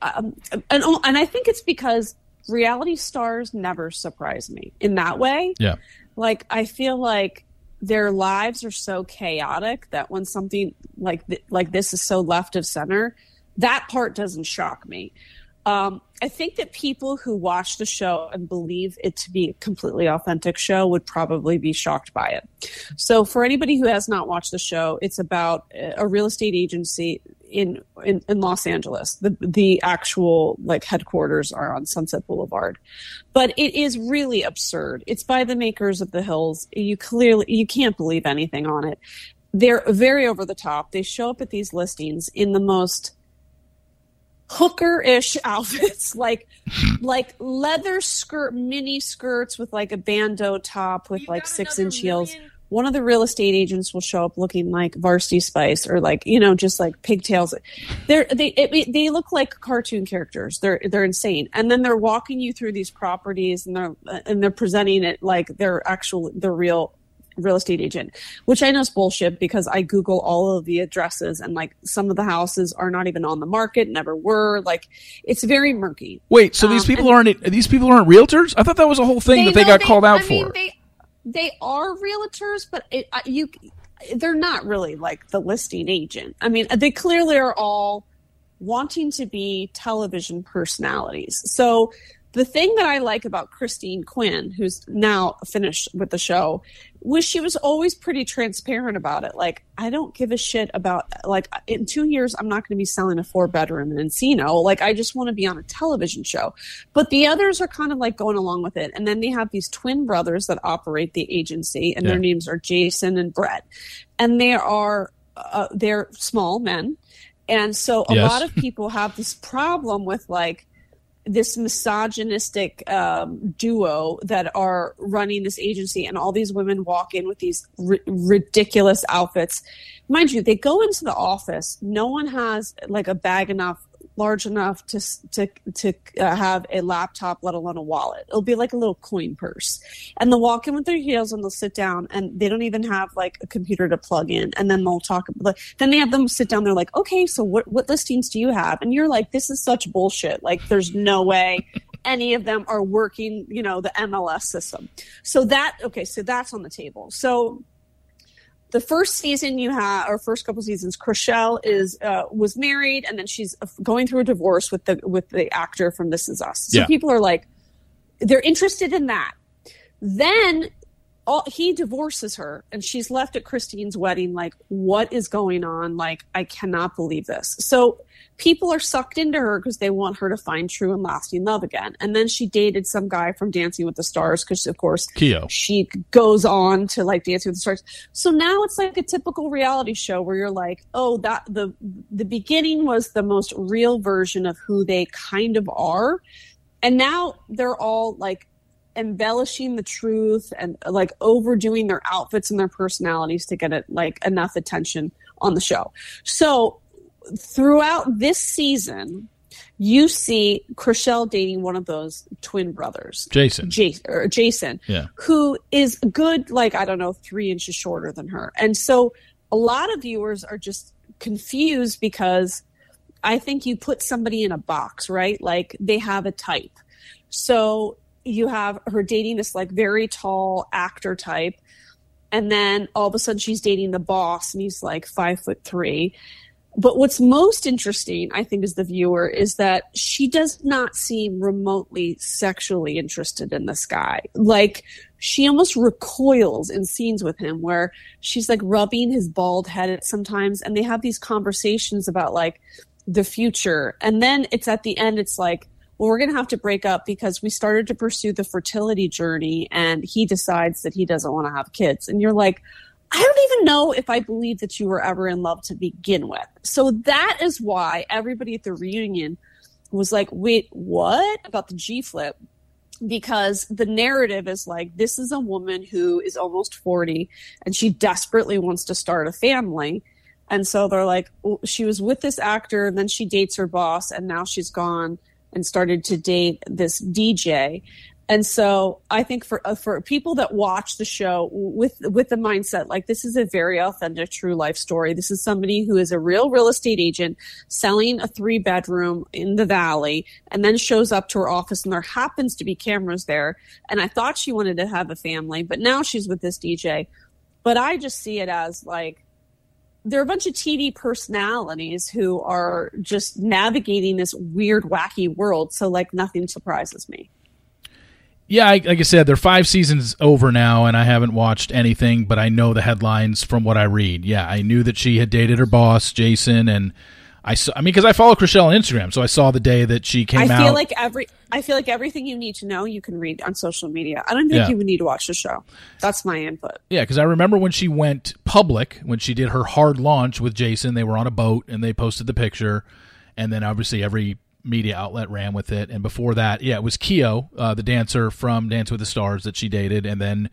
And I think it's because reality stars never surprise me in that way. Yeah. Like, I feel like their lives are so chaotic that when something like this is so left of center, that part doesn't shock me. I think that people who watch the show and believe it to be a completely authentic show would probably be shocked by it. So for anybody who has not watched the show, it's about a real estate agency in Los Angeles. The actual like headquarters are on Sunset Boulevard, but it is really absurd. It's by the makers of The Hills. You can't believe anything on it. They're very over the top. They show up at these listings in the most hooker-ish outfits, like leather mini skirts with like a bandeau top with like 6-inch heels. One of the real estate agents will show up looking like Varsity Spice or like, just like pigtails. They look like cartoon characters. They're insane. And then they're walking you through these properties and they're presenting it like they're the real estate agent, which I know is bullshit because I Google all of the addresses and like some of the houses are not even on the market, never were. Like, it's very murky. Wait, so these people aren't realtors? I thought that was a whole thing they got called out for. They are realtors, but they're not really like the listing agent. I mean, they clearly are all wanting to be television personalities. So the thing that I like about Christine Quinn, who's now finished with the show, was she was always pretty transparent about it. Like, I don't give a shit about, like, in 2 years, I'm not going to be selling a 4-bedroom in Encino. Like, I just want to be on a television show. But the others are kind of like going along with it. And then they have these twin brothers that operate the agency, and their names are Jason and Brett. And they're small men. And so a lot of people have this problem with, like, this misogynistic duo that are running this agency, and all these women walk in with these ridiculous outfits. Mind you, they go into the office. No one has like a bag large enough to have a laptop, let alone a wallet. It'll be like a little coin purse. And they'll walk in with their heels and they'll sit down, and they don't even have like a computer to plug in. And then they'll talk. Then they have them sit down. They're like, okay, so what listings do you have? And you're like, this is such bullshit. Like, there's no way any of them are working, the MLS system. So that's on the table. So the first season first couple seasons, Chrishell was married, and then she's going through a divorce with the actor from This Is Us. So people are like, they're interested in that. Then he divorces her, and she's left at Christine's wedding. Like, what is going on? Like, I cannot believe this. So people are sucked into her because they want her to find true and lasting love again. And then she dated some guy from Dancing with the Stars because, of course, Keo. She goes on to like Dancing with the Stars. So now it's like a typical reality show where you're like, oh, that the beginning was the most real version of who they kind of are, and now they're all like embellishing the truth and like overdoing their outfits and their personalities to get it like enough attention on the show. So throughout this season, you see Chrishell dating one of those twin brothers, Jason, who is good, like, I don't know, 3 inches shorter than her. And so a lot of viewers are just confused because I think you put somebody in a box, right? Like, they have a type. So you have her dating this like very tall actor type, and then all of a sudden she's dating the boss, and he's like 5'3". But what's most interesting, I think, as the viewer, is that she does not seem remotely sexually interested in this guy. Like, she almost recoils in scenes with him where she's like rubbing his bald head sometimes, and they have these conversations about like the future. And then it's at the end, it's like, well, we're going to have to break up because we started to pursue the fertility journey and he decides that he doesn't want to have kids. And you're like, I don't even know if I believe that you were ever in love to begin with. So that is why everybody at the reunion was like, wait, what? About the G-flip. Because the narrative is like, this is a woman who is almost 40 and she desperately wants to start a family. And so they're like, well, she was with this actor and then she dates her boss and now she's gone and started to date this DJ. And so I think for people that watch the show with the mindset, like, this is a very authentic, true life story. This is somebody who is a real estate agent selling a 3-bedroom in the Valley and then shows up to her office and there happens to be cameras there. And I thought she wanted to have a family, but now she's with this DJ. But I just see it as like, there are a bunch of TV personalities who are just navigating this weird, wacky world. So like, nothing surprises me. Yeah, like I said, they're 5 seasons over now, and I haven't watched anything, but I know the headlines from what I read. Yeah, I knew that she had dated her boss, Jason, and because I follow Chrishell on Instagram, so I saw the day that she came out. I feel like everything you need to know you can read on social media. I don't think you would need to watch the show. That's my input. Yeah, because I remember when she went public, when she did her hard launch with Jason, they were on a boat and they posted the picture, and then obviously every media outlet ran with it. And before that, it was Keo, the dancer from Dance with the Stars that she dated, and then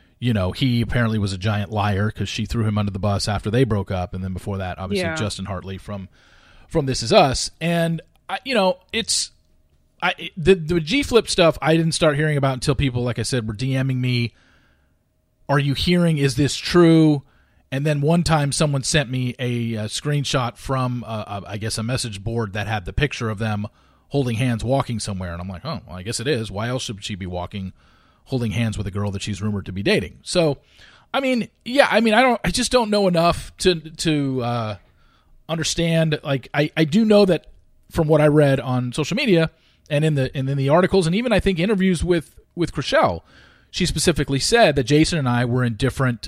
he apparently was a giant liar because she threw him under the bus after they broke up. And then before that, obviously Justin Hartley from This Is Us. And the G-flip stuff I didn't start hearing about until people, like I said, were DMing me, are you hearing, is this true? And then one time someone sent me a screenshot from, I guess, a message board that had the picture of them holding hands walking somewhere. And I'm like, oh, well, I guess it is. Why else should she be holding hands with a girl that she's rumored to be dating? So, I just don't know enough to understand. Like, I do know that from what I read on social media and in the articles and even I think interviews with Chrishell, she specifically said that Jason and I were in different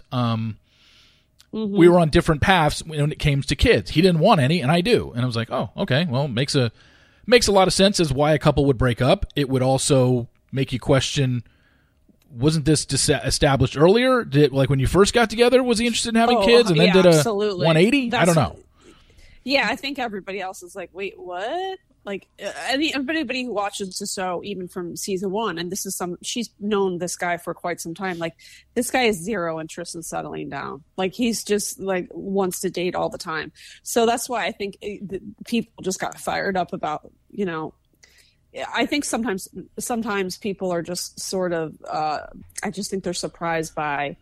we were on different paths when it came to kids. He didn't want any, and I do. And I was like, oh, okay, well, makes a lot of sense as why a couple would break up. It would also make you question, wasn't this established earlier? Like when you first got together, was he interested in having kids and then did a absolutely. 180? I don't know. Yeah, I think everybody else is like, wait, what? Like, everybody who watches the show, even from season 1, and she's known this guy for quite some time. Like, this guy has zero interest in settling down. Like, he's just like wants to date all the time. So that's why I think people just got fired up about, I think sometimes people are just sort of, I just think they're surprised by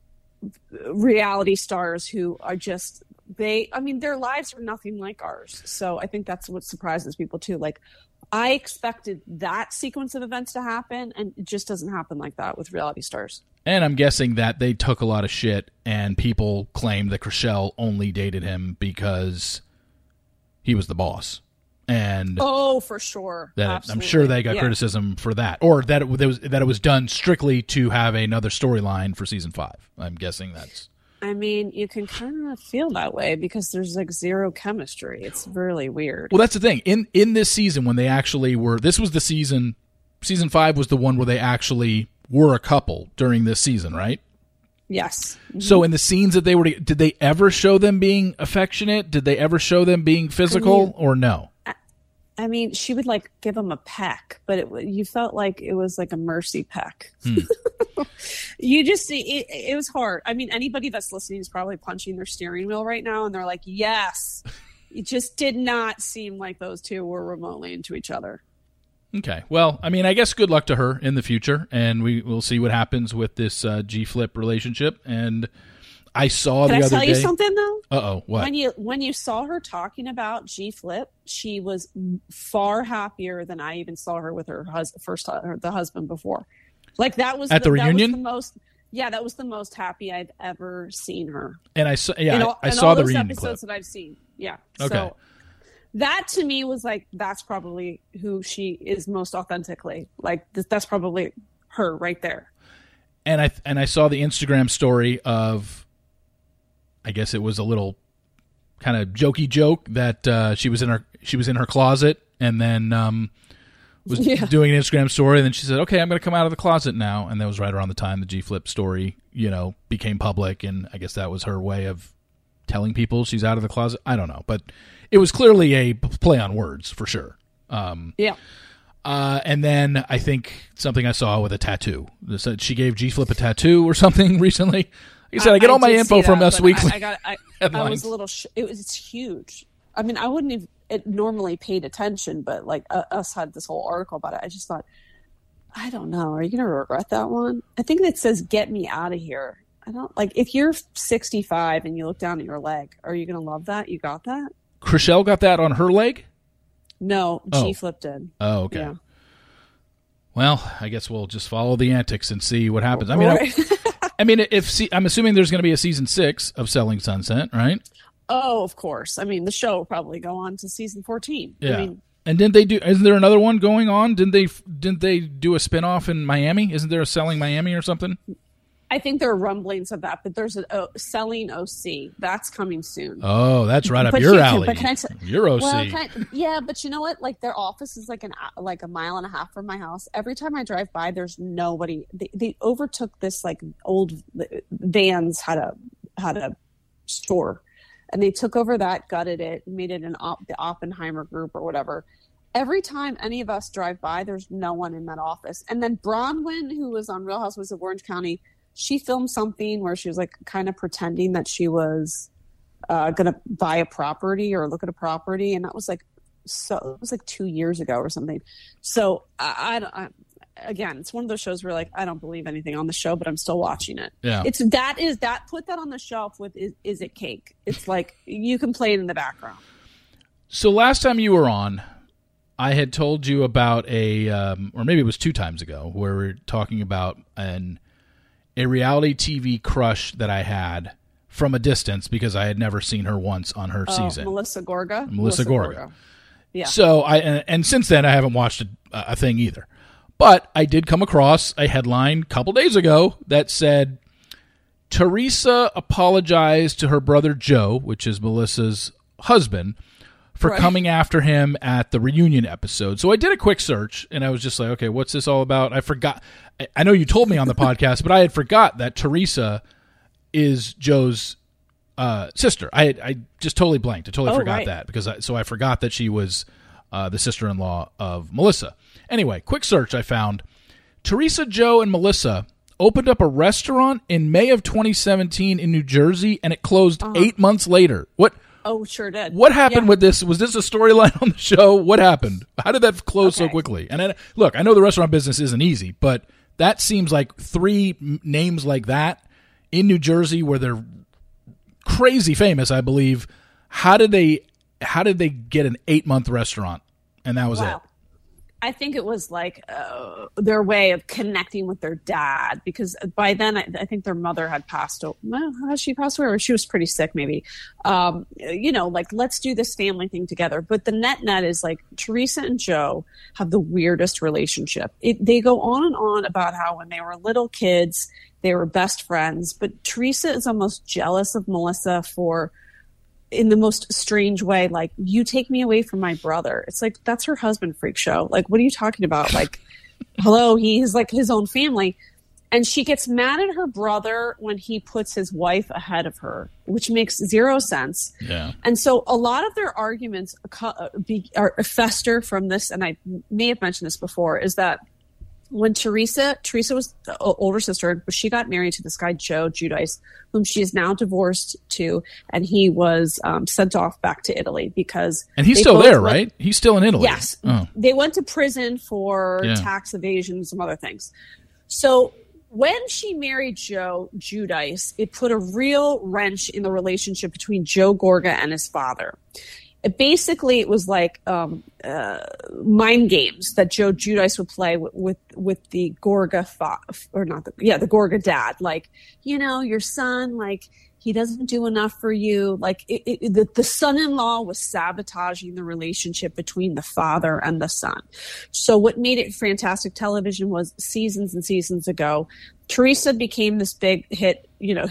reality stars who are just, their lives are nothing like ours. So I think that's what surprises people too. Like, I expected that sequence of events to happen, and it just doesn't happen like that with reality stars. And I'm guessing that they took a lot of shit, and people claimed that Chrishell only dated him because he was the boss. And for sure, I'm sure they got criticism for that, or that it was done strictly to have another storyline for season 5. I'm guessing that's. You can kind of feel that way because there's like zero chemistry. It's really weird. Well, that's the thing. In this season, when they actually were, this was the season 5 was the one where they actually were a couple during this season, right? Yes. Mm-hmm. So in the scenes that they were, did they ever show them being affectionate? Did they ever show them being physical or no? She would like give him a peck, but you felt like it was like a mercy peck. You just see it was hard. Anybody that's listening is probably punching their steering wheel right now, and they're like, "Yes." It just did not seem like those two were remotely into each other. Okay, well, I guess good luck to her in the future, and we'll see what happens with this G-flip relationship. And I saw the other day. Can I tell you something though? Uh-oh, what? When you saw her talking about G-flip, she was far happier than I even saw her with her the husband before. Like that was at the reunion. That was the most happy I've ever seen her. And I saw, I saw the those reunion episodes clip that I've seen. Yeah. Okay. So that to me was like, that's probably who she is most authentically. Like that's probably her right there. And I saw the Instagram story of, I guess it was a little kind of jokey joke that she was in her closet and then was doing an Instagram story, and then she said, "Okay, I'm going to come out of the closet now." And that was right around the time the G Flip story, became public, and I guess that was her way of telling people she's out of the closet. I don't know, but it was clearly a play on words for sure. Yeah. And then I think something I saw with a tattoo. She gave G Flip a tattoo or something recently. Like I said, I get all my info from Us Weekly. I was a little. It's huge. I mean, I wouldn't have normally paid attention, but like Us had this whole article about it. I just thought, I don't know. Are you going to regret that one? I think it says "Get me out of here." I don't like. If you're 65 and you look down at your leg, are you going to love that? You got that? Chrishell got that on her leg? No, G Flip did. Oh, okay. Yeah. Well, I guess we'll just follow the antics and see what happens. I mean, Right. I'm assuming there's going to be a season 6 of Selling Sunset, right? Oh, of course. I mean, the show will probably go on to season 14. Yeah. I mean, and didn't they do? Isn't there another one going on? Didn't they do a spinoff in Miami? Isn't there a Selling Miami or something? I think there are rumblings of that, but there's a Selling OC that's coming soon. Oh, that's right up But your here- alley. but can I Your OC. Well, yeah, but you know what? Like their office is like a mile and a half from my house. Every time I drive by, there's nobody. They overtook this like old Vans had a store, and they took over that, gutted it, made it the Oppenheimer Group or whatever. Every time any of us drive by, there's no one in that office. And then Bronwyn, who was on Real Housewives of Orange County, she filmed something where she was like kind of pretending that she was going to buy a property or look at a property. And that was like, it was like 2 years ago or something. So again, it's one of those shows where like, I don't believe anything on the show, but I'm still watching it. Yeah. Put that on the shelf with, is it cake? It's like, you can play it in the background. So last time you were on, I had told you about or maybe it was 2 times ago, where we were talking about a reality TV crush that I had from a distance because I had never seen her once on her season. Melissa Gorga. Melissa Gorga. Yeah. So and since then I haven't watched a thing either. But I did come across a headline a couple days ago that said Teresa apologized to her brother Joe, which is Melissa's husband, for coming after him at the reunion episode. So I did a quick search, and I was just like, okay, what's this all about? I forgot. I know you told me on the podcast, but I had forgot that Teresa is Joe's sister. I just totally blanked. I totally forgot that because I forgot that she was the sister-in-law of Melissa. Anyway, quick search, I found Teresa, Joe, and Melissa opened up a restaurant in May of 2017 in New Jersey, and it closed 8 months later. What? Oh, sure did. What happened with this? Was this a storyline on the show? What happened? How did that close so quickly? And then, look, I know the restaurant business isn't easy, but that seems like 3 names like that in New Jersey where they're crazy famous, I believe. How did they get an 8-month restaurant? And that was it. I think it was like their way of connecting with their dad, because by then I think their mother had passed away. Well, has she passed away? Or she was pretty sick, maybe. Like, let's do this family thing together. But the net is like Teresa and Joe have the weirdest relationship. They go on and on about how when they were little kids, they were best friends. But Teresa is almost jealous of Melissa in the most strange way, like, you take me away from my brother. It's like, that's her husband, freak show. Like, what are you talking about? Like, hello, he's like his own family. And she gets mad at her brother when he puts his wife ahead of her, which makes 0 sense. Yeah. And so a lot of their arguments fester from this, and I may have mentioned this before, is that when Teresa was the older sister, but she got married to this guy, Joe Giudice, whom she is now divorced to, and he was sent off back to Italy because... And he's still there, right? He's still in Italy. Yes. Oh. They went to prison for tax evasion and some other things. So when she married Joe Giudice, it put a real wrench in the relationship between Joe Gorga and his father. It was like mind games that Joe Giudice would play with the Gorga the Gorga dad. Like, your son, like, he doesn't do enough for you. Like the son-in-law was sabotaging the relationship between the father and the son. So what made it fantastic television was seasons and seasons ago, Teresa became this big hit,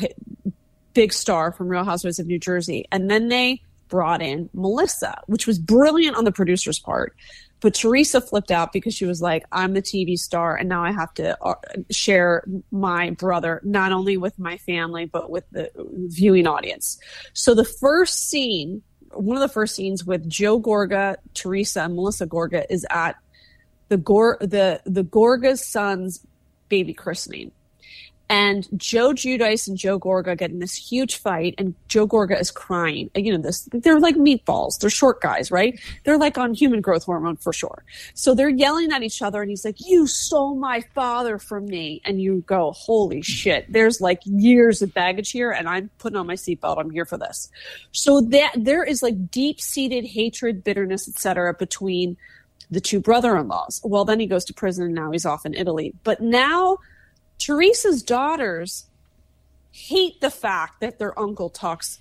big star from Real Housewives of New Jersey. And then they brought in Melissa, which was brilliant on the producer's part. But Teresa flipped out because she was like, I'm the TV star, and now I have to share my brother, not only with my family, but with the viewing audience. So the first scene, one of the first scenes with Joe Gorga, Teresa, and Melissa Gorga is at the Gorga's son's baby christening. And Joe Giudice and Joe Gorga get in this huge fight, and Joe Gorga is crying. They're like meatballs. They're short guys, right? They're like on human growth hormone for sure. So they're yelling at each other, and he's like, you stole my father from me. And you go, holy shit. There's like years of baggage here, and I'm putting on my seatbelt. I'm here for this. So that there is like deep-seated hatred, bitterness, etc. between the two brother-in-laws. Well, then he goes to prison, and now he's off in Italy. But now Teresa's daughters hate the fact that their uncle talks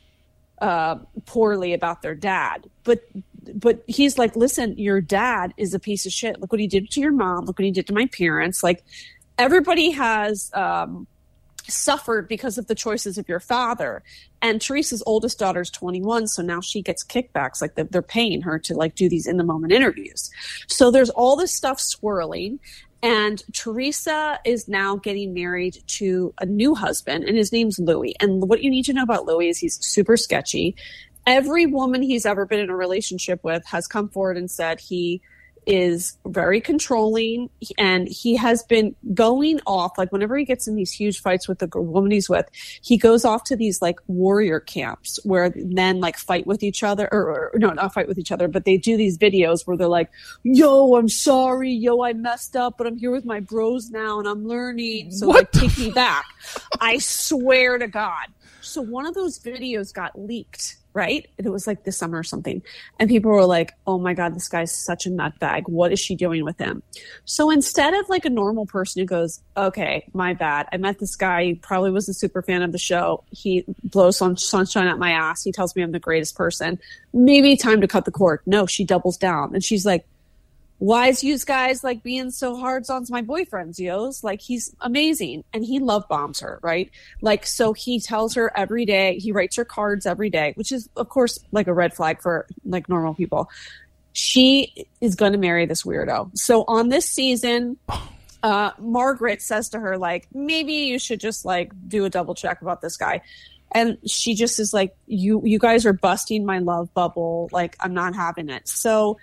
poorly about their dad. But he's like, listen, your dad is a piece of shit. Look what he did to your mom. Look what he did to my parents. Like, everybody has suffered because of the choices of your father. And Teresa's oldest daughter is 21, so now she gets kickbacks. Like, they're paying her to like do these in-the-moment interviews. So there's all this stuff swirling. And Teresa is now getting married to a new husband, and his name's Louis. And what you need to know about Louis is he's super sketchy. Every woman he's ever been in a relationship with has come forward and said he is very controlling, and he has been going off, like whenever he gets in these huge fights with the woman he's with, he goes off to these like warrior camps where men like fight with each other, or no, not fight with each other, but they do these videos where they're like, yo, I'm sorry, yo, I messed up, but I'm here with my bros now and I'm learning, so like take me back. I swear to God. So one of those videos got leaked, right? It was like this summer or something. And people were like, oh my God, this guy's such a nutbag. What is she doing with him? So instead of like a normal person who goes, okay, my bad. I met this guy. He probably was a super fan of the show. He blows sunshine at my ass. He tells me I'm the greatest person. Maybe time to cut the cord. No, she doubles down. And she's like, why is you guys like being so hard on my boyfriends, yos? Like, he's amazing. And he love bombs her, right? Like, so he tells her every day, he writes her cards every day, which is of course like a red flag for like normal people. She is going to marry this weirdo. So on this season, Margaret says to her, like, maybe you should just like do a double check about this guy. And she just is like, you guys are busting my love bubble. Like, I'm not having it. So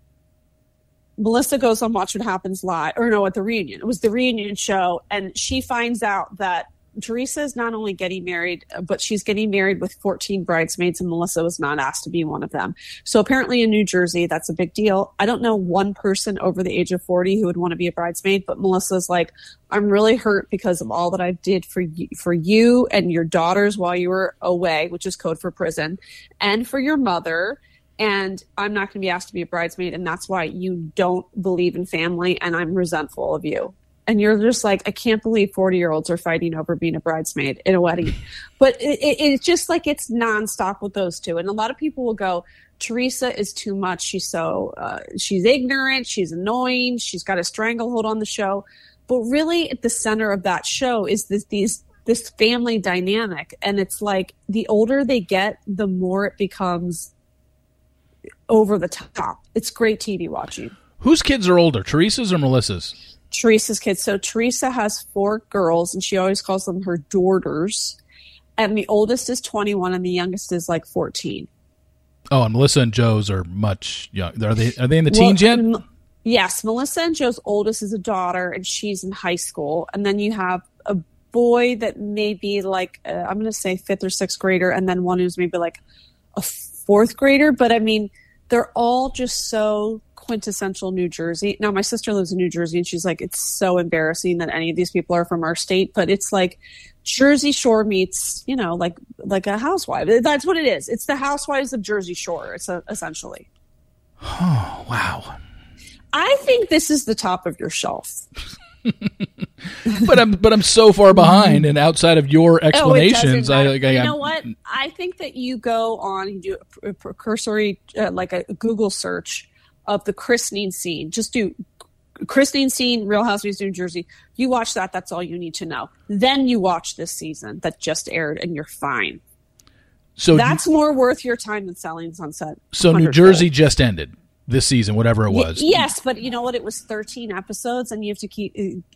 Melissa goes on Watch What Happens Live, or no, at the reunion. It was the reunion show, and she finds out that Teresa is not only getting married, but she's getting married with 14 bridesmaids, and Melissa was not asked to be one of them. So apparently in New Jersey, that's a big deal. I don't know one person over the age of 40 who would want to be a bridesmaid, but Melissa's like, I'm really hurt because of all that I did for you and your daughters while you were away, which is code for prison, and for your mother. And I'm not going to be asked to be a bridesmaid, and that's why you don't believe in family, and I'm resentful of you. And you're just like, I can't believe 40-year-olds are fighting over being a bridesmaid in a wedding. But it's just like, it's nonstop with those two. And a lot of people will go, Teresa is too much. She's so, she's ignorant. She's annoying. She's got a stranglehold on the show. But really at the center of that show is this family dynamic. And it's like, the older they get, the more it becomes over the top. It's great TV watching. Whose kids are older, Teresa's or Melissa's? Teresa's kids. So Teresa has 4 girls, and she always calls them her daughters. And the oldest is 21, and the youngest is like 14. Oh, and Melissa and Joe's are much young. Are they in the teens yet? Yes, Melissa and Joe's oldest is a daughter, and she's in high school. And then you have a boy that may be like, I'm going to say 5th or 6th grader, and then one who's maybe like a 4th grader. But I mean, they're all just so quintessential New Jersey. Now, my sister lives in New Jersey, and she's like, it's so embarrassing that any of these people are from our state, but it's like Jersey Shore meets, like a housewife. That's what it is. It's the Housewives of Jersey Shore. It's essentially. Oh, wow. I think this is the top of your shelf. but I'm so far behind, and outside of your explanations, you know what? I think that you go on, you do a precursory, like a Google search of the christening scene. Just do christening scene, Real Housewives of New Jersey. You watch that. That's all you need to know. Then you watch this season that just aired, and you're fine. So that's more worth your time than Selling Sunset. So New Jersey just ended this season, whatever it was. Yes, but you know what? It was 13 episodes, and you have to keep,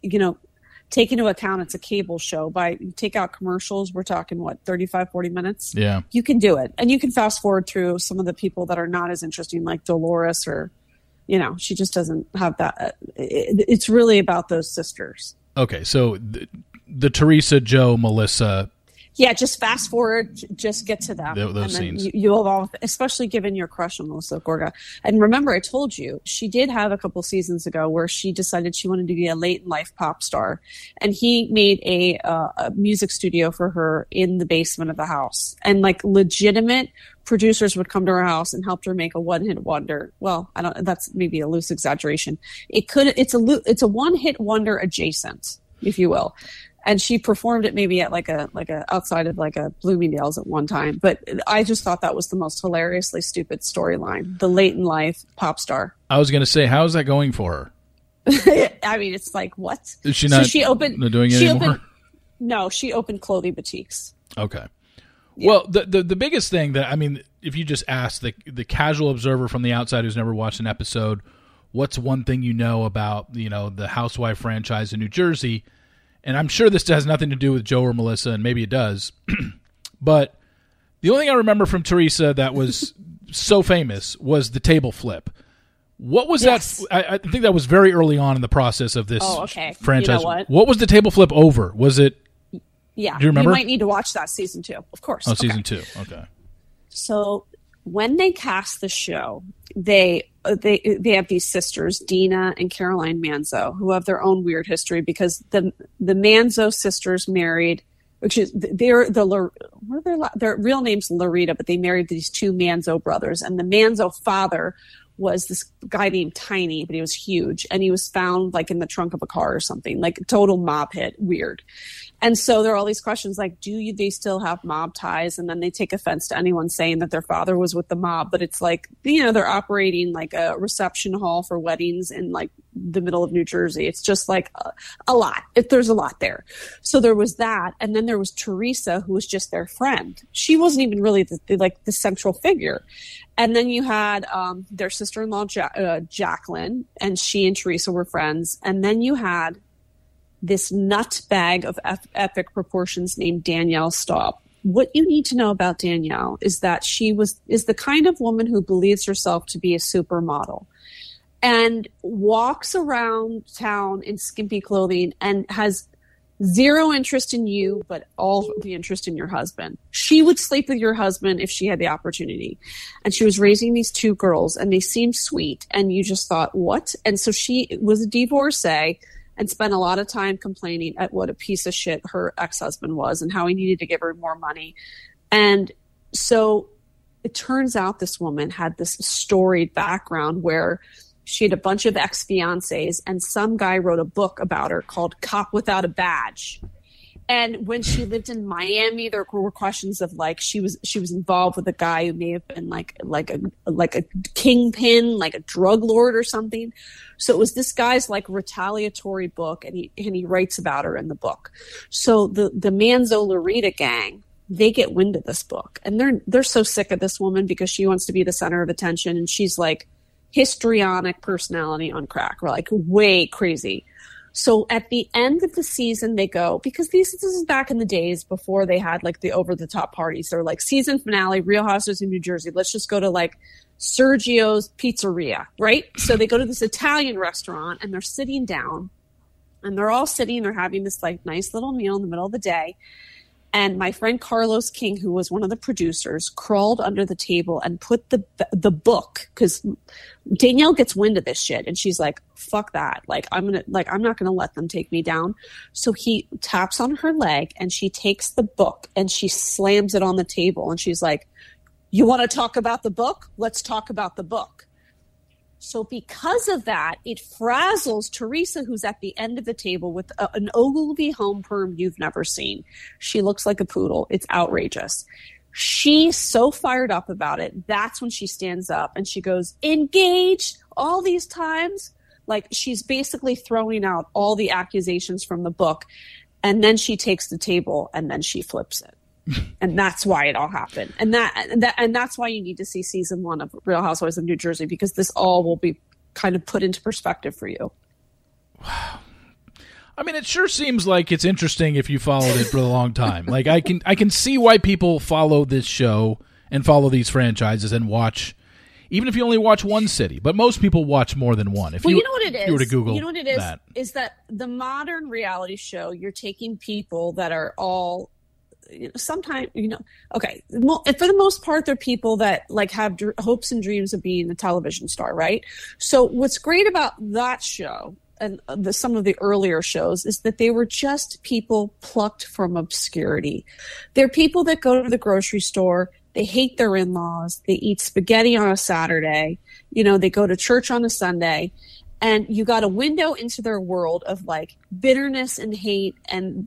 take into account it's a cable show. By take out commercials, we're talking, what, 35, 40 minutes? Yeah. You can do it. And you can fast forward through some of the people that are not as interesting, like Dolores, or, she just doesn't have that. It's really about those sisters. Okay, so the Teresa, Joe, Melissa. Yeah, just fast forward, just get to them. Those scenes. You evolve, especially given your crush on Melissa Gorga. And remember, I told you, she did have a couple seasons ago where she decided she wanted to be a late in life pop star. And he made a music studio for her in the basement of the house. And like legitimate producers would come to her house and help her make a one-hit wonder. Well, that's maybe a loose exaggeration. It's a one-hit wonder adjacent, if you will. And she performed it maybe at like a outside of like a Bloomingdale's at one time. But I just thought that was the most hilariously stupid storyline. The late in life pop star. I was going to say, how is that going for her? I mean, it's like, what? Is she not doing it anymore? No, she opened clothing boutiques. Okay. Yeah. Well, the biggest thing that, I mean, if you just ask the casual observer from the outside who's never watched an episode, what's one thing you know about, the Housewife franchise in New Jersey? And I'm sure this has nothing to do with Joe or Melissa, and maybe it does. But the only thing I remember from Teresa that was so famous was the table flip. What was that? I think that was very early on in the process of this franchise. You know what was the table flip over? Was it? Yeah. Do you remember? You might need to watch that season 2, of course. Oh, season 2. Okay. So when they cast the show, they have these sisters, Dina and Caroline Manzo, who have their own weird history because the Manzo sisters married, which is their real name's Larita, but they married these two Manzo brothers, and the Manzo father was this guy named Tiny, but he was huge, and he was found like in the trunk of a car or something, like total mob hit, weird. And so there are all these questions like, they still have mob ties? And then they take offense to anyone saying that their father was with the mob. But it's like, they're operating like a reception hall for weddings in like the middle of New Jersey. It's just like a lot. There's a lot there. So there was that. And then there was Teresa, who was just their friend. She wasn't even really the central figure. And then you had their sister-in-law, Jacqueline, and she and Teresa were friends. And then you had this nut bag of epic proportions named Danielle Staub. What you need to know about Danielle is that she is the kind of woman who believes herself to be a supermodel and walks around town in skimpy clothing and has zero interest in you, but all the interest in your husband. She would sleep with your husband if she had the opportunity. And she was raising these two girls, and they seemed sweet. And you just thought, what? And so she was a divorcee and spent a lot of time complaining at what a piece of shit her ex-husband was and how he needed to give her more money. And so it turns out this woman had this storied background where she had a bunch of ex-fiancés, and some guy wrote a book about her called Cop Without a Badge. And when she lived in Miami, there were questions of like she was involved with a guy who may have been like a kingpin, like a drug lord or something. So it was this guy's like retaliatory book, and he writes about her in the book. So the Manzo Larita gang, they get wind of this book, and they're so sick of this woman because she wants to be the center of attention, and she's like histrionic personality on crack, or like way crazy. So at the end of the season, they go, because this is back in the days before they had like the over the top parties. They're like season finale, Real Housewives of New Jersey. Let's just go to like Sergio's Pizzeria, right? So they go to this Italian restaurant, and they're sitting down, and they're all sitting, they're having this like nice little meal in the middle of the day. And my friend Carlos King, who was one of the producers, crawled under the table and put the book, because Danielle gets wind of this shit, and she's like, "Fuck that! I'm not gonna let them take me down." So he taps on her leg, and she takes the book and she slams it on the table, and she's like, "You want to talk about the book? Let's talk about the book." So because of that, it frazzles Teresa, who's at the end of the table with an Ogilvy home perm you've never seen. She looks like a poodle. It's outrageous. She's so fired up about it. That's when she stands up and she goes, engaged all these times. Like, she's basically throwing out all the accusations from the book. And then she takes the table and then she flips it. And that's why it all happened. And that's why you need to see season 1 of Real Housewives of New Jersey, because this all will be kind of put into perspective for you. Wow. I mean, it sure seems like it's interesting if you followed it for a long time. Like, I can see why people follow this show and follow these franchises and watch, even if you only watch one city. But most people watch more than one. If you know what it is? You were to Google, you know what it is? that. Is that the modern reality show? You're taking people that are all, sometimes, okay, for the most part, they're people that like have hopes and dreams of being a television star, right? So what's great about that show and some of the earlier shows is that they were just people plucked from obscurity. They're people that go to the grocery store, they hate their in-laws, they eat spaghetti on a Saturday, they go to church on a Sunday, and you got a window into their world of like bitterness and hate and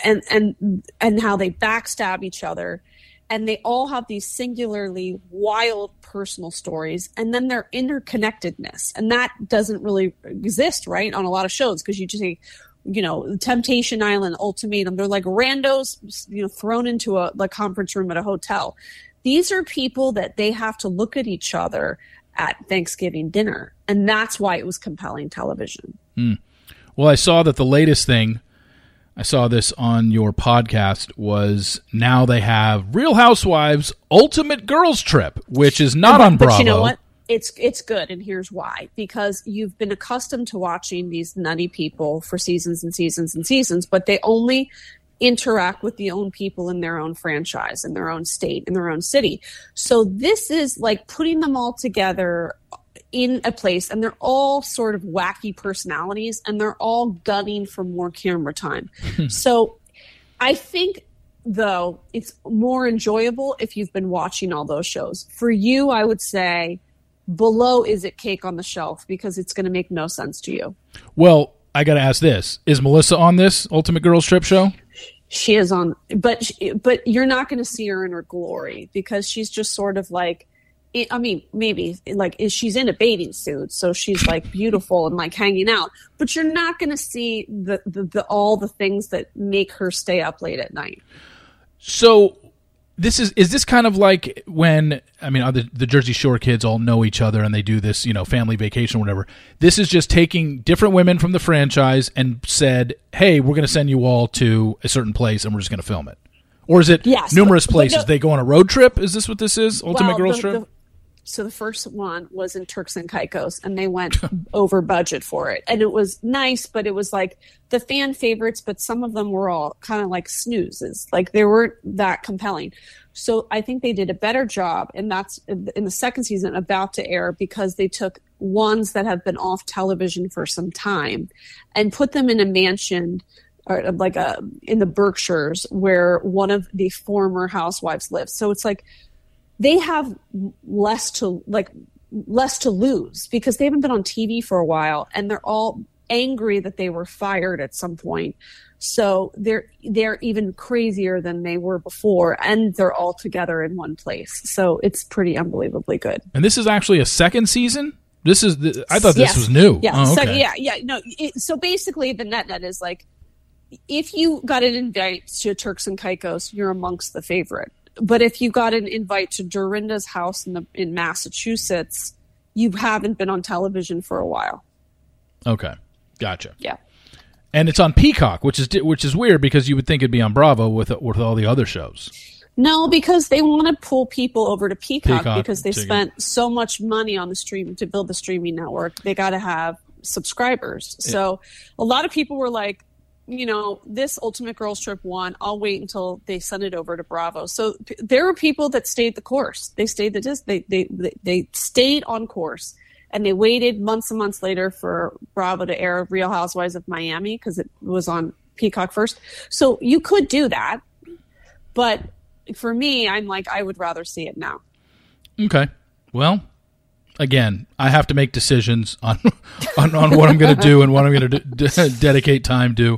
how they backstab each other. And they all have these singularly wild personal stories, and then their interconnectedness. And that doesn't really exist, right, on a lot of shows, because you just say, Temptation Island, Ultimatum, they're like randos, thrown into a conference room at a hotel. These are people that they have to look at each other at Thanksgiving dinner, and that's why it was compelling television. Well, I saw that the latest thing, I saw this on your podcast, was now they have Real Housewives Ultimate Girls Trip, which is not on Bravo. But you know what? It's good, and here's why. Because you've been accustomed to watching these nutty people for seasons and seasons and seasons, but they only interact with the own people in their own franchise, in their own state, in their own city. So this is like putting them all together in a place, and they're all sort of wacky personalities, and they're all gunning for more camera time. So I think, though, it's more enjoyable if you've been watching all those shows. For you, I would say below Is It Cake on the Shelf, because it's going to make no sense to you. Well, I got to ask this. Is Melissa on this Ultimate Girls Trip show? She is on, but you're not going to see her in her glory, because she's just sort of like, I mean, maybe like she's in a bathing suit, so she's like beautiful and like hanging out, but you're not going to see the all the things that make her stay up late at night. So is this kind of like when, I mean, the Jersey Shore kids all know each other and they do this, family vacation or whatever. This is just taking different women from the franchise and said, hey, we're going to send you all to a certain place and we're just going to film it. Or is it numerous places? No, they go on a road trip? Is this what this is? Ultimate Girls Trip? So the first one was in Turks and Caicos, and they went over budget for it. And it was nice, but it was like the fan favorites, but some of them were all kind of like snoozes. Like they weren't that compelling. So I think they did a better job, and that's in the second season about to air, because they took ones that have been off television for some time and put them in a mansion, or like in the Berkshires, where one of the former housewives lives. So it's like they have less to lose, because they haven't been on TV for a while, and they're all angry that they were fired at some point. So they're even crazier than they were before, and they're all together in one place. So it's pretty unbelievably good. And this is actually a second season? I thought this was new. Yeah. Oh, okay. No. So basically the net is like, if you got an invite to Turks and Caicos, you're amongst the favorite. But if you got an invite to Dorinda's house in Massachusetts, you haven't been on television for a while. Okay, gotcha. Yeah, and it's on Peacock, which is weird, because you would think it'd be on Bravo with all the other shows. No, because they want to pull people over to Peacock because they spent so much money on the stream to build the streaming network. They got to have subscribers. Yeah. So a lot of people were like, this Ultimate Girls Trip one, I'll wait until they send it over to Bravo. So there were people that stayed the course. They stayed they stayed on course, and they waited months and months later for Bravo to air Real Housewives of Miami, because it was on Peacock first. So you could do that, but for me, I'm like, I would rather see it now. Okay. Well, again, I have to make decisions on what I'm going to do and what I'm going to dedicate time to.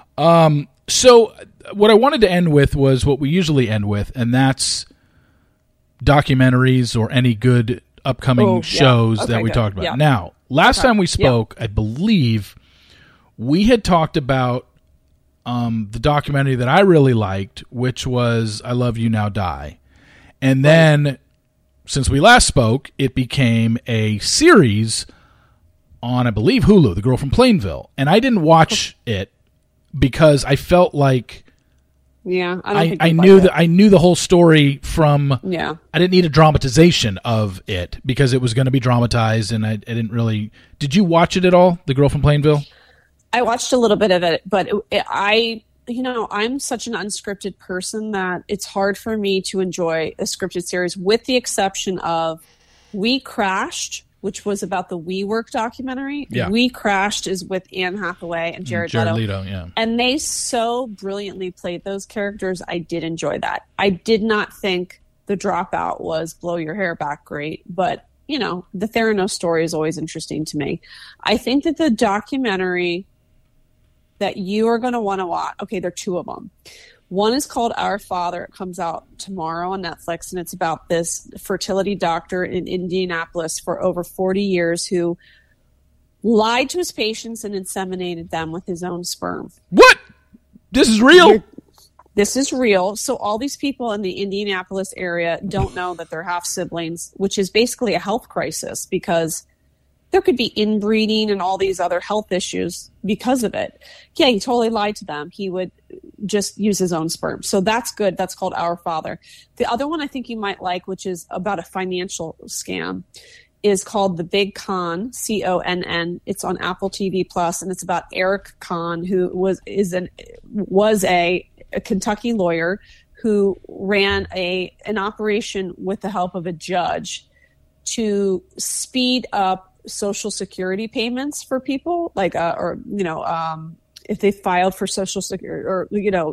So what I wanted to end with was what we usually end with, and that's documentaries or any good upcoming shows that we talked about. Yeah. Now, last time we spoke, I believe we had talked about the documentary that I really liked, which was I Love You Now Die. And then, since we last spoke, it became a series on, I believe, Hulu, The Girl from Plainville. And I didn't watch it because I felt like I knew the whole story from. Yeah, I didn't need a dramatization of it because it was going to be dramatized, and I didn't really. Did you watch it at all, The Girl from Plainville? I watched a little bit of it, but I'm such an unscripted person that it's hard for me to enjoy a scripted series, with the exception of We Crashed, which was about the WeWork documentary. Yeah. We Crashed is with Anne Hathaway and Jared Leto. Yeah. And they so brilliantly played those characters. I did enjoy that. I did not think The Dropout was blow your hair back great, but the Theranos story is always interesting to me. I think that the documentary that you are going to want to watch, okay, there are two of them. One is called Our Father. It comes out tomorrow on Netflix, and it's about this fertility doctor in Indianapolis for over 40 years who lied to his patients and inseminated them with his own sperm. What? This is real? This is real. So all these people in the Indianapolis area don't know that they're half siblings, which is basically a health crisis because there could be inbreeding and all these other health issues because of it. Yeah, he totally lied to them. He would just use his own sperm. So that's good. That's called Our Father. The other one I think you might like, which is about a financial scam, is called The Big Con, CONN. It's on Apple TV Plus, and it's about Eric Kahn, who was a Kentucky lawyer who ran an operation with the help of a judge to speed up Social Security payments for people, like if they filed for Social Security, or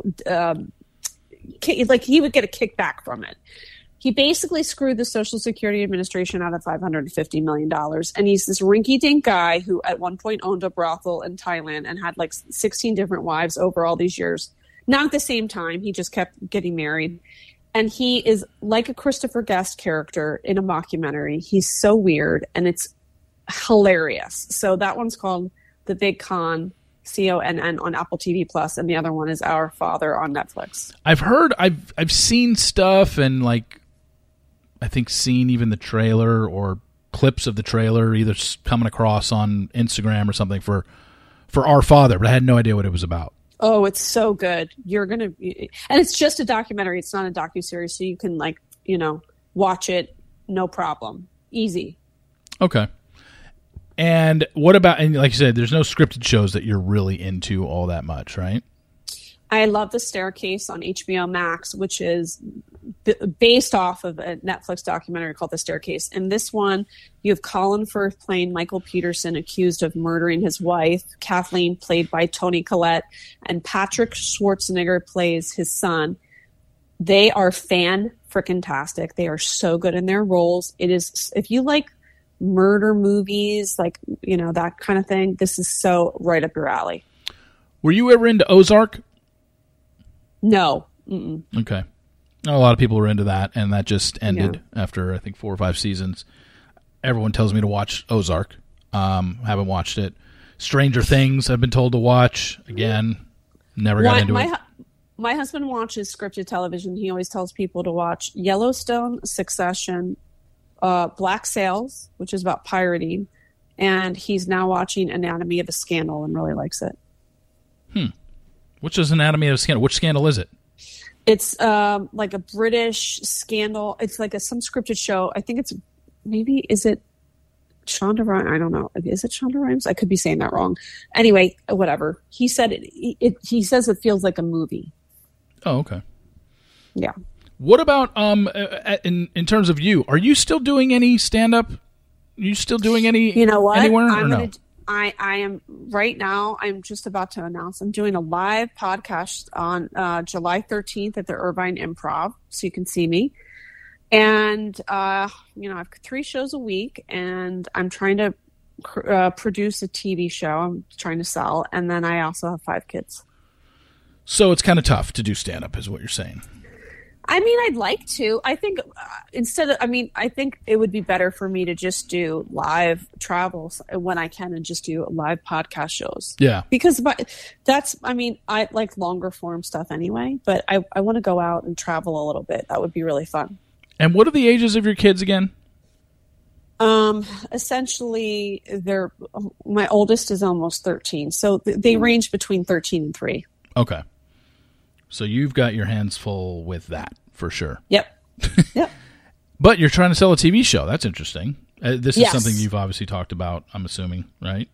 like he would get a kickback from it. He basically screwed the Social Security Administration out of $550 million. And he's this rinky-dink guy who at one point owned a brothel in Thailand and had like 16 different wives over all these years. Not at the same time. He just kept getting married. And he is like a Christopher Guest character in a mockumentary. He's so weird, and it's hilarious. So that one's called The Big Con, CONN, on Apple TV Plus, and the other one is Our Father on Netflix. I've seen stuff, and like I think seen even the trailer or clips of the trailer either coming across on Instagram or something for Our Father, but I had no idea what it was about. Oh, it's so good. And it's just a documentary. It's not a docuseries, so you can watch it, no problem. Easy. Okay. And what about, and like you said, there's no scripted shows that you're really into all that much, right? I love The Staircase on HBO Max, which is based off of a Netflix documentary called The Staircase. In this one, you have Colin Firth playing Michael Peterson, accused of murdering his wife, Kathleen, played by Toni Collette, and Patrick Schwarzenegger plays his son. They are fan-frickin-tastic. They are so good in their roles. It is, if you like murder movies, like, that kind of thing, this is so right up your alley. Were you ever into Ozark? No. Mm-mm. Okay. A lot of people were into that, and that just ended after, I think, 4 or 5 seasons. Everyone tells me to watch Ozark. Haven't watched it. Stranger Things I've been told to watch. Again, never got into it. My husband watches scripted television. He always tells people to watch Yellowstone, Succession, Black Sails, which is about pirating, and he's now watching Anatomy of a Scandal and really likes it. Which is Anatomy of a Scandal? Which scandal is it? It's like a British scandal. It's like some scripted show. I think is it Shonda Rhimes? I don't know. Is it Shonda Rhimes? I could be saying that wrong. Anyway, whatever. He said he says it feels like a movie. Oh, okay. Yeah. What about in terms of you? Are you still doing any stand-up? Are you still doing any? You know what? Anywhere or no? I am right now. I'm just about to announce I'm doing a live podcast on July 13th at the Irvine Improv, so you can see me. And, I have 3 shows a week, and I'm trying to produce a TV show I'm trying to sell. And then I also have 5 kids. So it's kind of tough to do stand-up is what you're saying. I mean, I'd like to. I think I think it would be better for me to just do live travels when I can and just do live podcast shows. Yeah. Because I like longer form stuff anyway, but I want to go out and travel a little bit. That would be really fun. And what are the ages of your kids again? Essentially, my oldest is almost 13. So they range between 13 and 3. Okay. So you've got your hands full with that, for sure. Yep. Yep. But you're trying to sell a TV show. That's interesting. This is Yes. something you've obviously talked about, I'm assuming, right?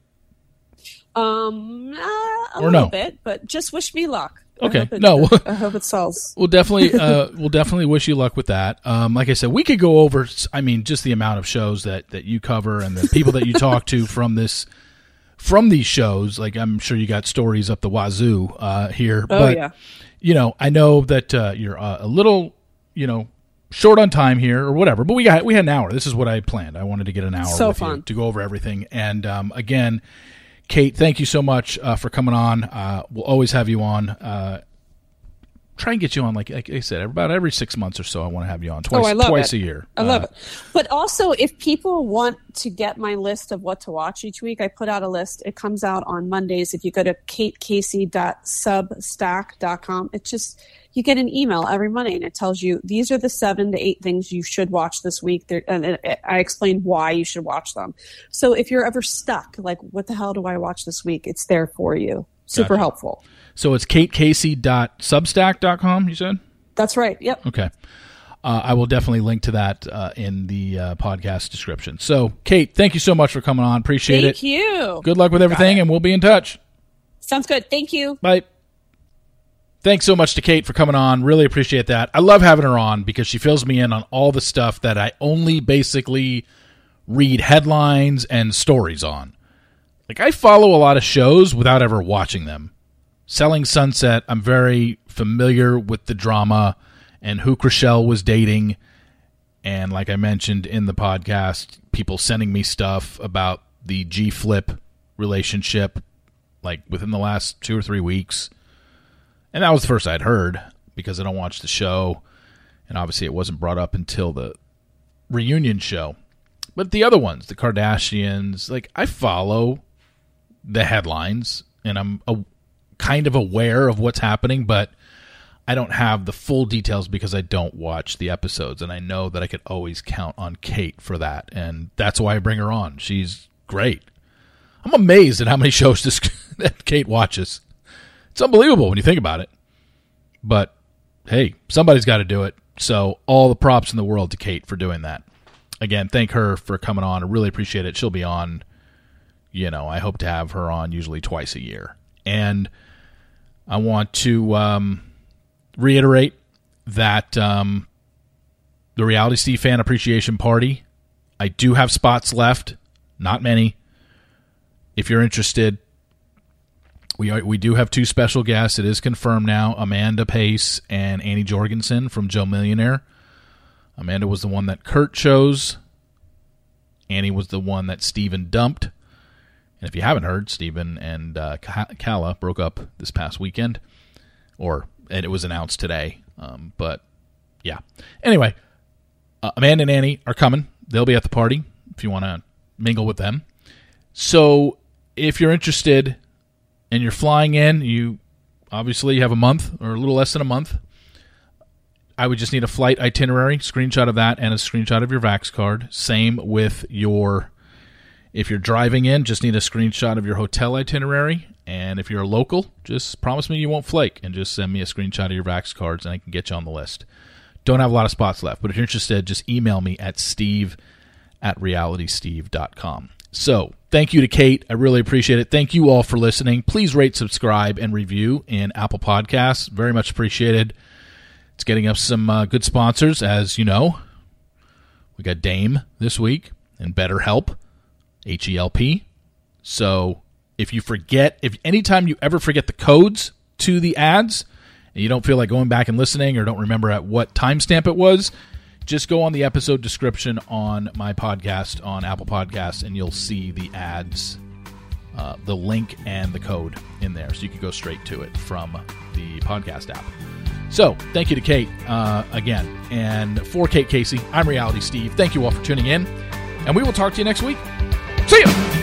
A Or little no? bit, but just wish me luck. Okay. I hope it sells. We'll definitely wish you luck with that. Like I said, we could go over, just the amount of shows that you cover and the people that you talk to from these shows. Like, I'm sure you got stories up the wazoo here. Oh, but, yeah. I know that you're a little, short on time here or whatever, but we had an hour. This is what I planned. I wanted to get an hour So with you fun. to go over everything. And again, Kate, thank you so much for coming on. We'll always have you on. Try and get you on, like I said, about every 6 months or so. I want to have you on twice a year. I love it. But also, if people want to get my list of what to watch each week, I put out a list. It comes out on Mondays. If you go to katecasey.substack.com, it's just, you get an email every Monday, and it tells you these are the 7 to 8 things you should watch this week. And I explain why you should watch them. So if you're ever stuck, like, what the hell do I watch this week? It's there for you. Super helpful. So it's katecasey.substack.com, you said? That's right. Yep. Okay. I will definitely link to that in the podcast description. So, Kate, thank you so much for coming on. Appreciate it. Thank you. Good luck with everything, and we'll be in touch. Sounds good. Thank you. Bye. Thanks so much to Kate for coming on. Really appreciate that. I love having her on because she fills me in on all the stuff that I only basically read headlines and stories on. Like, I follow a lot of shows without ever watching them. Selling Sunset, I'm very familiar with the drama and who Chrishell was dating. And like I mentioned in the podcast, people sending me stuff about the G-Flip relationship, like within the last 2 or 3 weeks. And that was the first I'd heard because I don't watch the show. And obviously it wasn't brought up until the reunion show. But the other ones, the Kardashians, like, I follow the headlines and I'm kind of aware of what's happening, but I don't have the full details because I don't watch the episodes, and I know that I could always count on Kate for that, and that's why I bring her on. She's great. I'm amazed at how many shows that Kate watches. It's unbelievable when you think about it. But, hey, somebody's got to do it, so all the props in the world to Kate for doing that. Again, thank her for coming on. I really appreciate it. She'll be on, I hope to have her on usually twice a year. And I want to reiterate that the Reality Steve Fan Appreciation Party, I do have spots left, not many. If you're interested, we do have 2 special guests. It is confirmed now, Amanda Pace and Annie Jorgensen from Joe Millionaire. Amanda was the one that Kurt chose. Annie was the one that Steven dumped. And if you haven't heard, Steven and Kala broke up this past weekend, and it was announced today. But yeah. Anyway, Amanda and Annie are coming. They'll be at the party if you want to mingle with them. So if you're interested and you're flying in, you obviously have a month or a little less than a month. I would just need a flight itinerary, screenshot of that, and a screenshot of your Vax card. Same with if you're driving in, just need a screenshot of your hotel itinerary. And if you're a local, just promise me you won't flake and just send me a screenshot of your Vax cards and I can get you on the list. Don't have a lot of spots left, but if you're interested, just email me at steve@realitysteve.com. So, thank you to Kate. I really appreciate it. Thank you all for listening. Please rate, subscribe, and review in Apple Podcasts. Very much appreciated. It's getting us some good sponsors, as you know. We got Dame this week and BetterHelp. H-E-L-P. So if anytime you ever forget the codes to the ads and you don't feel like going back and listening or don't remember at what timestamp it was, just go on the episode description on my podcast on Apple Podcasts, and you'll see the ads, the link and the code in there, so you can go straight to it from the podcast app. So, thank you to Kate again. And for Kate Casey, I'm Reality Steve. Thank you all for tuning in, and we will talk to you next week. See ya!